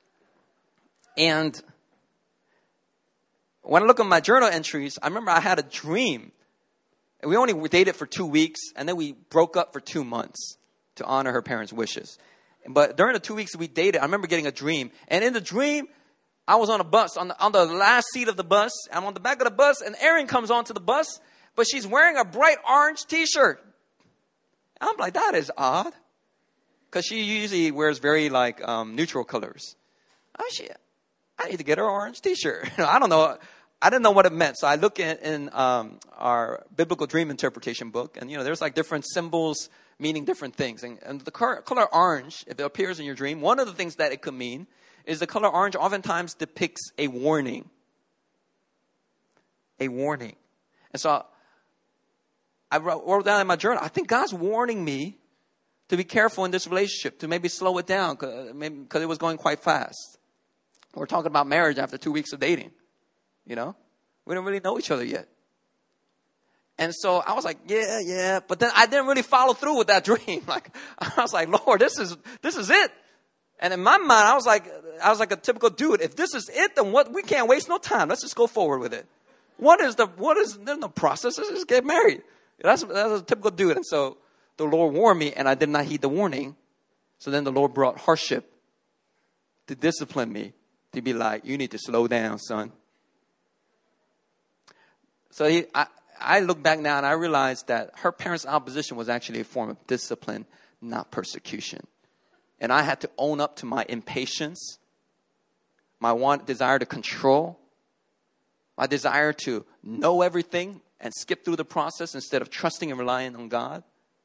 when I look at my journal entries, I remember I had a dream. We only dated for 2 weeks, and then we broke up for 2 months to honor her parents' wishes. But during the 2 weeks we dated, I remember getting a dream. And in the dream, I was on a bus, on the last seat of the bus. I'm on the back of the bus, and Erin comes onto the bus, but she's wearing a bright orange T-shirt. I'm like, that is odd. Because she usually wears very, neutral colors. I need to get her orange T-shirt. I don't know. I didn't know what it meant. So I look in our biblical dream interpretation book, and, there's different symbols meaning different things. And the color orange, if it appears in your dream, one of the things that it could mean is the color orange oftentimes depicts a warning. A warning. And so I wrote down in my journal, I think God's warning me to be careful in this relationship, to maybe slow it down because it was going quite fast. We're talking about marriage after 2 weeks of dating. We don't really know each other yet. And so I was like, yeah. But then I didn't really follow through with that dream. I was like, Lord, this is it. And in my mind, I was like a typical dude. If this is it, then we can't waste no time. Let's just go forward with it. There's no process. Let's just get married. That's a typical dude. And so the Lord warned me, and I did not heed the warning. So then the Lord brought hardship to discipline me, to be like, you need to slow down, son. So I look back now and I realize that her parents' opposition was actually a form of discipline, not persecution. And I had to own up to my impatience, my desire to control, my desire to know everything and skip through the process instead of trusting and relying on God.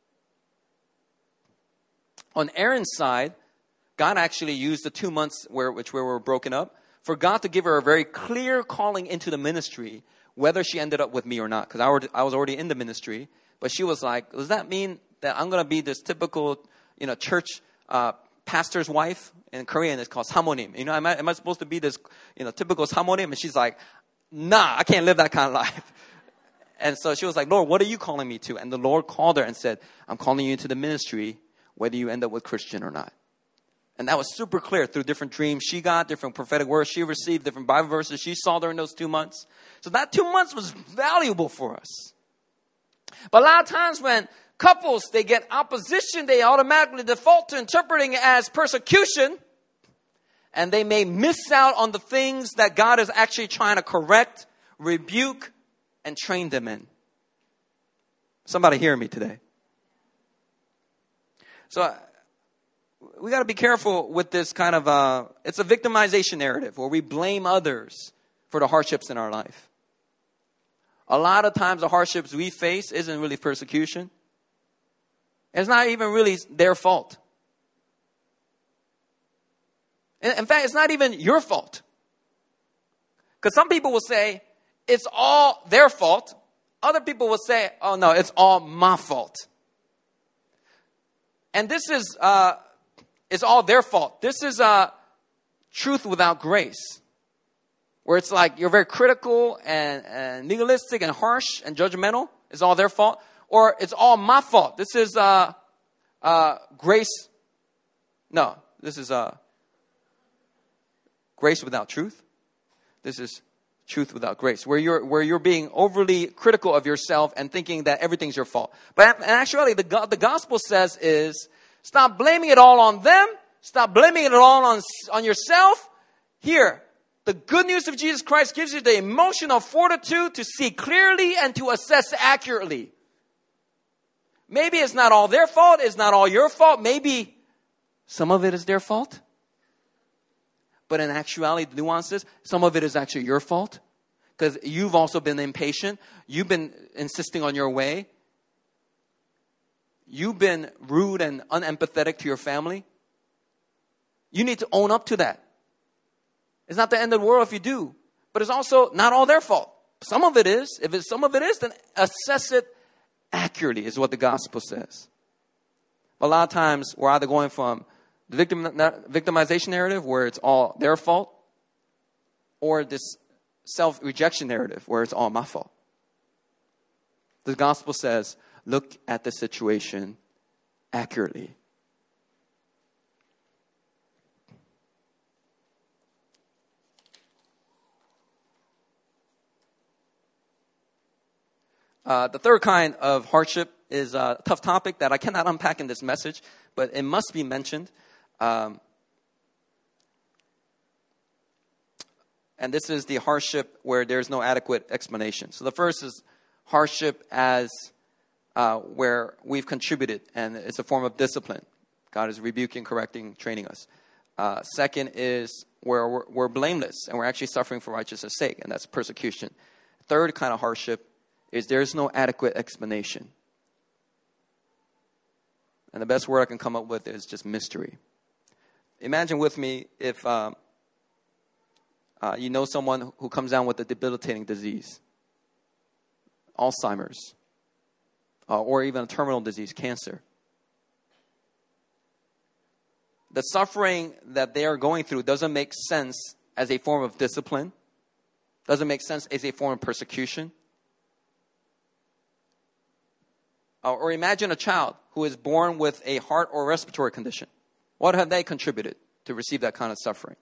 On Aaron's side, God actually used the 2 months which we were broken up for God to give her a very clear calling into the ministry, whether she ended up with me or not. Because I was already in the ministry. But she was like, does that mean that I'm going to be this typical, church pastor's wife? In Korean, it's called samonim. Am I supposed to be this, typical samonim? And she's like, nah, I can't live that kind of life. And so she was like, Lord, what are you calling me to? And the Lord called her and said, I'm calling you into the ministry, whether you end up with Christian or not. And that was super clear through different dreams she got, different prophetic words she received, different Bible verses she saw during those 2 months. So that 2 months was valuable for us. But a lot of times when couples, they get opposition, they automatically default to interpreting it as persecution. And they may miss out on the things that God is actually trying to correct, rebuke, and train them in. Somebody hear me today. So we got to be careful with this kind of, it's a victimization narrative where we blame others for the hardships in our life. A lot of times the hardships we face isn't really persecution. It's not even really their fault. In fact, it's not even your fault. Because some people will say, it's all their fault. Other people will say, oh no, it's all my fault. And this is, it's all their fault. This is truth without grace. Where it's like you're very critical and legalistic and harsh and judgmental. It's all their fault. Or it's all my fault. This is grace. No, this is grace without truth. This is truth without grace. Where you're being overly critical of yourself and thinking that everything's your fault. But in actuality, the gospel says is stop blaming it all on them. Stop blaming it all on yourself. Here, the good news of Jesus Christ gives you the emotional fortitude to see clearly and to assess accurately. Maybe it's not all their fault. It's not all your fault. Maybe some of it is their fault. But in actuality, the nuances, some of it is actually your fault. Because you've also been impatient. You've been insisting on your way. You've been rude and unempathetic to your family. You need to own up to that. It's not the end of the world if you do. But it's also not all their fault. Some of it is. If some of it is, then assess it accurately is what the gospel says. But a lot of times we're either going from the victimization narrative where it's all their fault, or this self-rejection narrative where it's all my fault. The gospel says, look at the situation accurately. The third kind of hardship is a tough topic that I cannot unpack in this message, but it must be mentioned. And this is the hardship where there's no adequate explanation. So the first is hardship as where we've contributed, and it's a form of discipline. God is rebuking, correcting, training us. Second is where we're blameless, and we're actually suffering for righteousness' sake, and that's persecution. Third kind of hardship is there's no adequate explanation. And the best word I can come up with is just mystery. Imagine with me if you know someone who comes down with a debilitating disease, Alzheimer's, or even a terminal disease, cancer. The suffering that they are going through doesn't make sense as a form of discipline, doesn't make sense as a form of persecution. Or imagine a child who is born with a heart or respiratory condition. What have they contributed to receive that kind of suffering?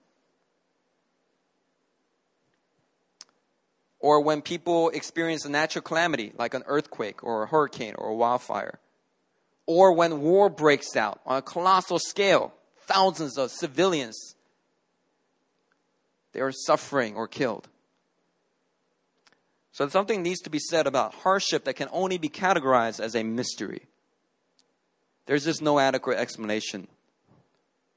Or when people experience a natural calamity like an earthquake or a hurricane or a wildfire. Or when war breaks out on a colossal scale, thousands of civilians, they are suffering or killed. So something needs to be said about hardship that can only be categorized as a mystery. There's just no adequate explanation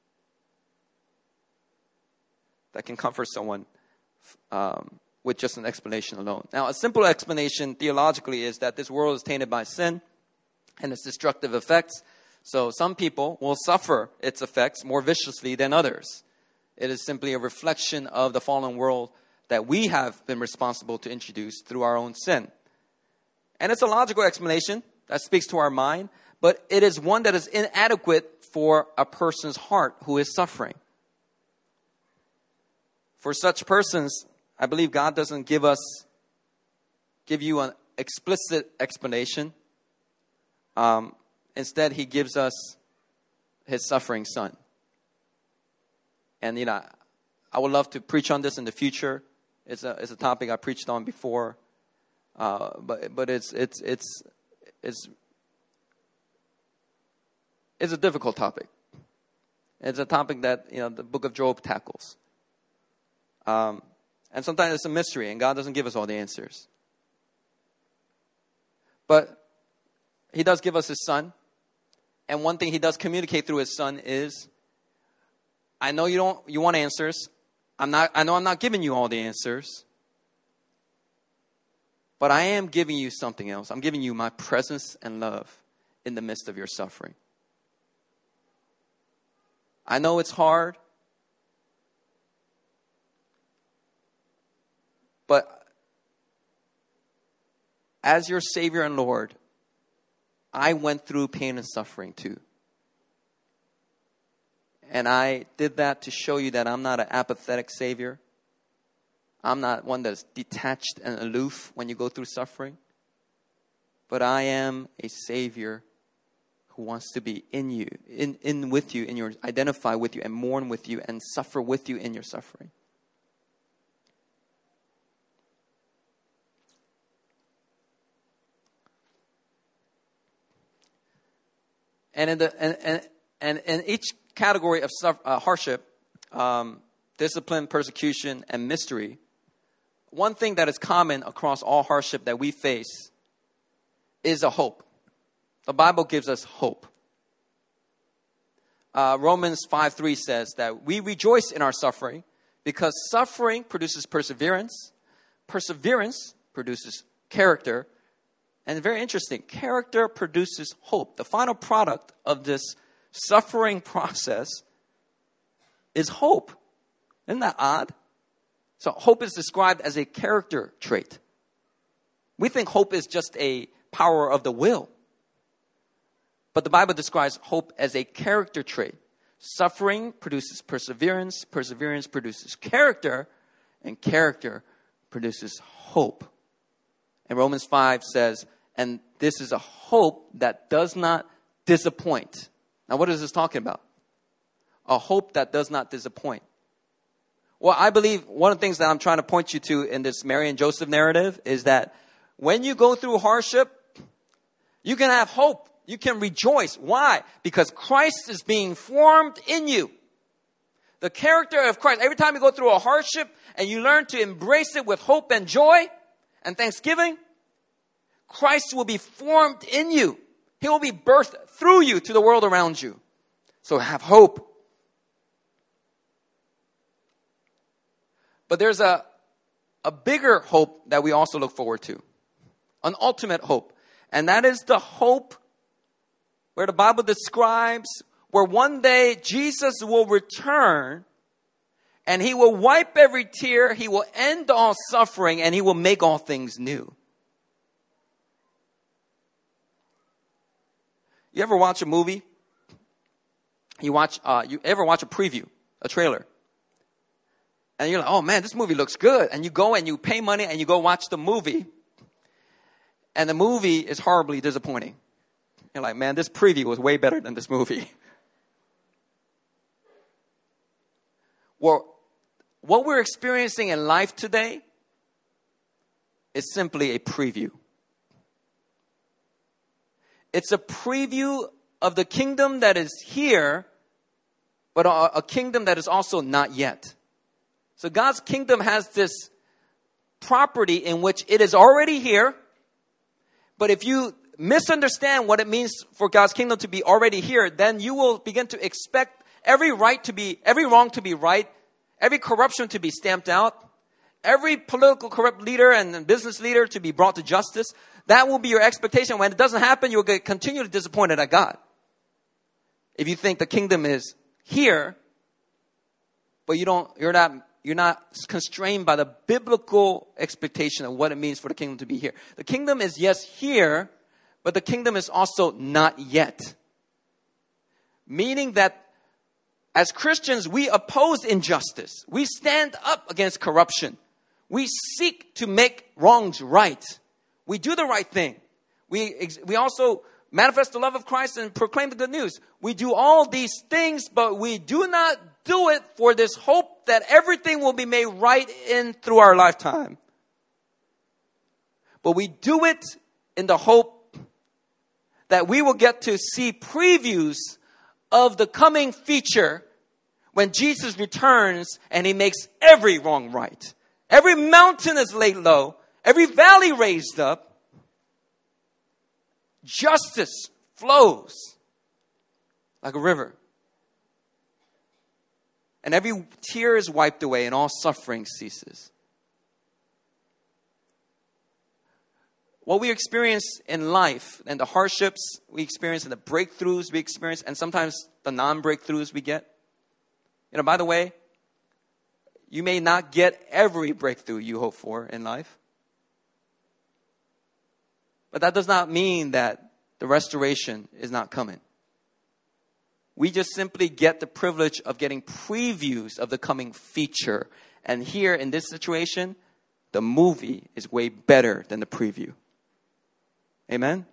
that can comfort someone with just an explanation alone. Now, a simple explanation theologically is that this world is tainted by sin and its destructive effects. So some people will suffer its effects more viciously than others. It is simply a reflection of the fallen world that we have been responsible to introduce through our own sin. And it's a logical explanation that speaks to our mind, but it is one that is inadequate for a person's heart who is suffering. For such persons, I believe God doesn't give you an explicit explanation. Instead, He gives us His suffering Son. And I would love to preach on this in the future. It's a topic I preached on before, but it's a difficult topic. It's a topic that the book of Job tackles, and sometimes it's a mystery, and God doesn't give us all the answers. But He does give us His Son, and one thing He does communicate through His Son is, I know you want answers. I know I'm not giving you all the answers. But I am giving you something else. I'm giving you my presence and love in the midst of your suffering. I know it's hard. But as your Savior and Lord, I went through pain and suffering too. And I did that to show you that I'm not an apathetic Savior. I'm not one that's detached and aloof when you go through suffering. But I am a Savior who wants to be in you, in with you, identify with you and mourn with you and suffer with you in your suffering. And in each category of hardship, discipline, persecution, and mystery, one thing that is common across all hardship that we face is a hope. The Bible gives us hope. Romans 5:3 says that we rejoice in our suffering because suffering produces perseverance. Perseverance produces character. And very interesting, character produces hope. The final product of this suffering process is hope. Isn't that odd? So hope is described as a character trait. We think hope is just a power of the will. But the Bible describes hope as a character trait. Suffering produces perseverance. Perseverance produces character. And character produces hope. And Romans 5 says, and this is a hope that does not disappoint. Now, what is this talking about? A hope that does not disappoint. Well, I believe one of the things that I'm trying to point you to in this Mary and Joseph narrative is that when you go through hardship, you can have hope. You can rejoice. Why? Because Christ is being formed in you. The character of Christ. Every time you go through a hardship and you learn to embrace it with hope and joy and thanksgiving, Christ will be formed in you. He will be birthed through you to the world around you. So have hope. But there's a bigger hope that we also look forward to. An ultimate hope. And that is the hope where the Bible describes where one day Jesus will return and He will wipe every tear, He will end all suffering, and He will make all things new. You ever watch a movie? You ever watch a preview, a trailer? And you're like, oh man, this movie looks good. And you go and you pay money and you go watch the movie. And the movie is horribly disappointing. You're like, man, this preview was way better than this movie. Well, what we're experiencing in life today is simply a preview. It's a preview of the kingdom that is here, but a kingdom that is also not yet. So God's kingdom has this property in which it is already here, but if you misunderstand what it means for God's kingdom to be already here, then you will begin to expect every wrong to be right every corruption to be stamped out, every political corrupt leader and business leader to be brought to justice. That will be your expectation. When it doesn't happen, you'll get continually disappointed at God. If you think the kingdom is here, but you're not constrained by the biblical expectation of what it means for the kingdom to be here. The kingdom is, yes, here, but the kingdom is also not yet. Meaning that as Christians, we oppose injustice. We stand up against corruption. We seek to make wrongs right. We do the right thing. We also manifest the love of Christ and proclaim the good news. We do all these things, but we do not do it for this hope that everything will be made right through our lifetime. But we do it in the hope that we will get to see previews of the coming feature when Jesus returns and he makes every wrong right. Every mountain is laid low. Every valley raised up. Justice flows like a river. And every tear is wiped away and all suffering ceases. What we experience in life and the hardships we experience and the breakthroughs we experience and sometimes the non-breakthroughs we get. By the way, you may not get every breakthrough you hope for in life. But that does not mean that the restoration is not coming. We just simply get the privilege of getting previews of the coming feature. And here in this situation, the movie is way better than the preview. Amen?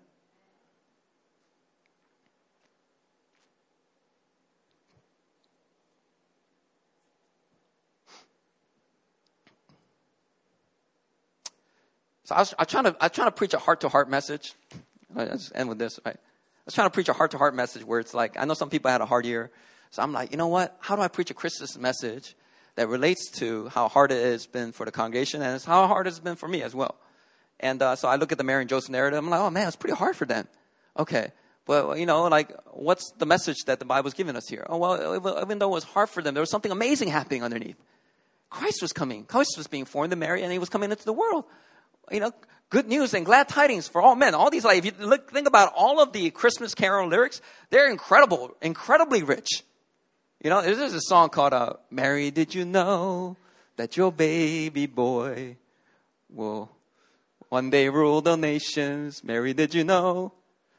So I was trying to preach a heart-to-heart message. I'll just end with this, right? I was trying to preach a heart-to-heart message where it's like, I know some people had a hard year. So I'm like, you know what? How do I preach a Christmas message that relates to how hard it has been for the congregation and it's how hard it's been for me as well? And so I look at the Mary and Joseph narrative. I'm like, oh man, it's pretty hard for them. Okay. But, what's the message that the Bible's giving us here? Oh, well, even though it was hard for them, there was something amazing happening underneath. Christ was coming. Christ was being formed in Mary and he was coming into the world. Good news and glad tidings for all men. All these, if you think about all of the Christmas carol lyrics, they're incredibly rich. There's a song called, Mary, did you know that your baby boy will one day rule the nations? Mary, did you know?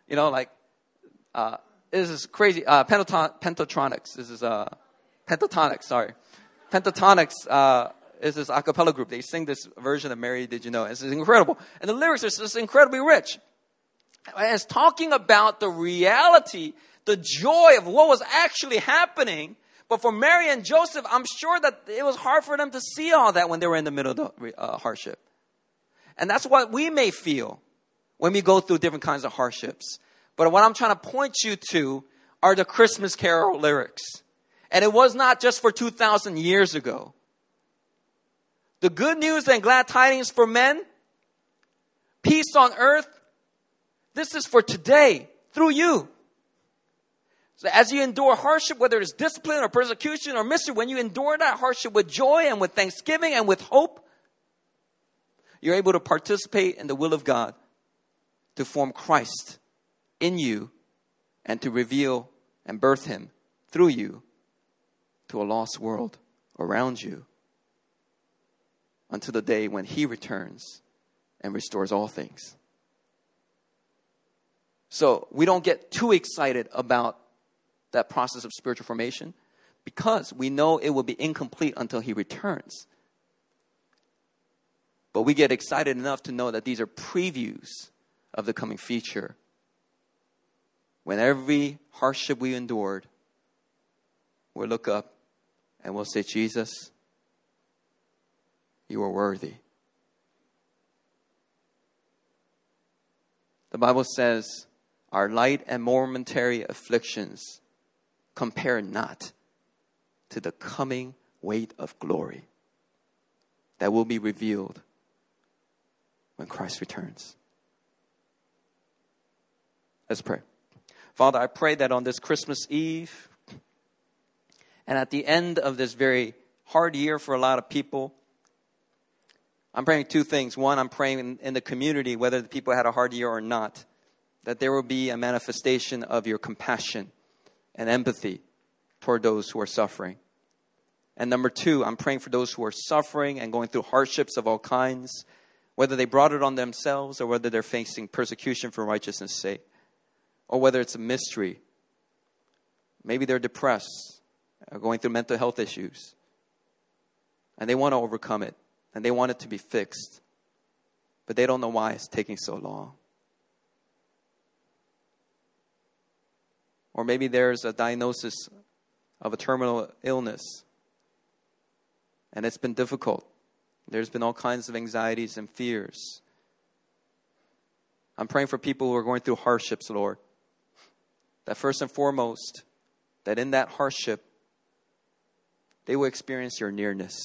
This is crazy. Pentatronics. This is, Pentatonics, sorry. Pentatonics, is this a cappella group. They sing this version of Mary, Did You Know? It's incredible. And the lyrics are just incredibly rich. And it's talking about the reality, the joy of what was actually happening. But for Mary and Joseph, I'm sure that it was hard for them to see all that when they were in the middle of the hardship. And that's what we may feel when we go through different kinds of hardships. But what I'm trying to point you to are the Christmas carol lyrics. And it was not just for 2,000 years ago. The good news and glad tidings for men, peace on earth, this is for today, through you. So as you endure hardship, whether it's discipline or persecution or misery, when you endure that hardship with joy and with thanksgiving and with hope, you're able to participate in the will of God to form Christ in you and to reveal and birth him through you to a lost world around you. Until the day when he returns and restores all things. So we don't get too excited about that process of spiritual formation because we know it will be incomplete until he returns. But we get excited enough to know that these are previews of the coming feature. When every hardship we endured, we'll look up and we'll say, Jesus, you are worthy. The Bible says, our light and momentary afflictions compare not to the coming weight of glory that will be revealed when Christ returns. Let's pray. Father, I pray that on this Christmas Eve and at the end of this very hard year for a lot of people. I'm praying two things. One, I'm praying in the community, whether the people had a hard year or not, that there will be a manifestation of your compassion and empathy toward those who are suffering. And number two, I'm praying for those who are suffering and going through hardships of all kinds, whether they brought it on themselves or whether they're facing persecution for righteousness' sake, or whether it's a mystery. Maybe they're depressed, or going through mental health issues, and they want to overcome it, and they want it to be fixed, but they don't know why it's taking so long. Or maybe there's a diagnosis of a terminal illness, and it's been difficult. There's been all kinds of anxieties and fears. I'm praying for people who are going through hardships, Lord, that first and foremost, that in that hardship, they will experience your nearness.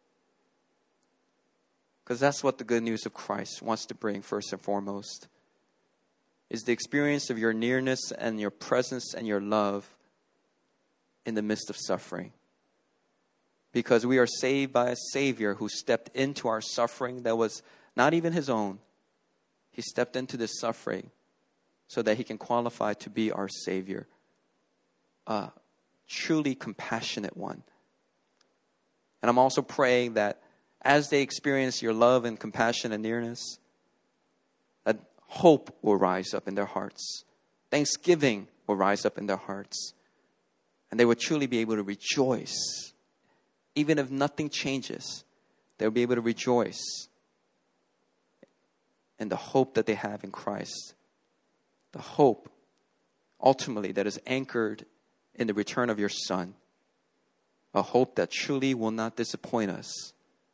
Because that's what the good news of Christ wants to bring first and foremost, is the experience of your nearness and your presence and your love in the midst of suffering. Because we are saved by a Savior who stepped into our suffering that was not even his own. He stepped into this suffering so that he can qualify to be our Savior, a truly compassionate one. And I'm also praying that as they experience your love and compassion and nearness, that hope will rise up in their hearts. Thanksgiving will rise up in their hearts. And they will truly be able to rejoice. Even if nothing changes, they'll be able to rejoice in the hope that they have in Christ. The hope, ultimately, that is anchored in the return of your Son. A hope that truly will not disappoint us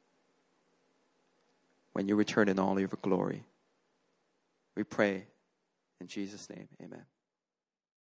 when you return in all of your glory. We pray in Jesus' name, amen.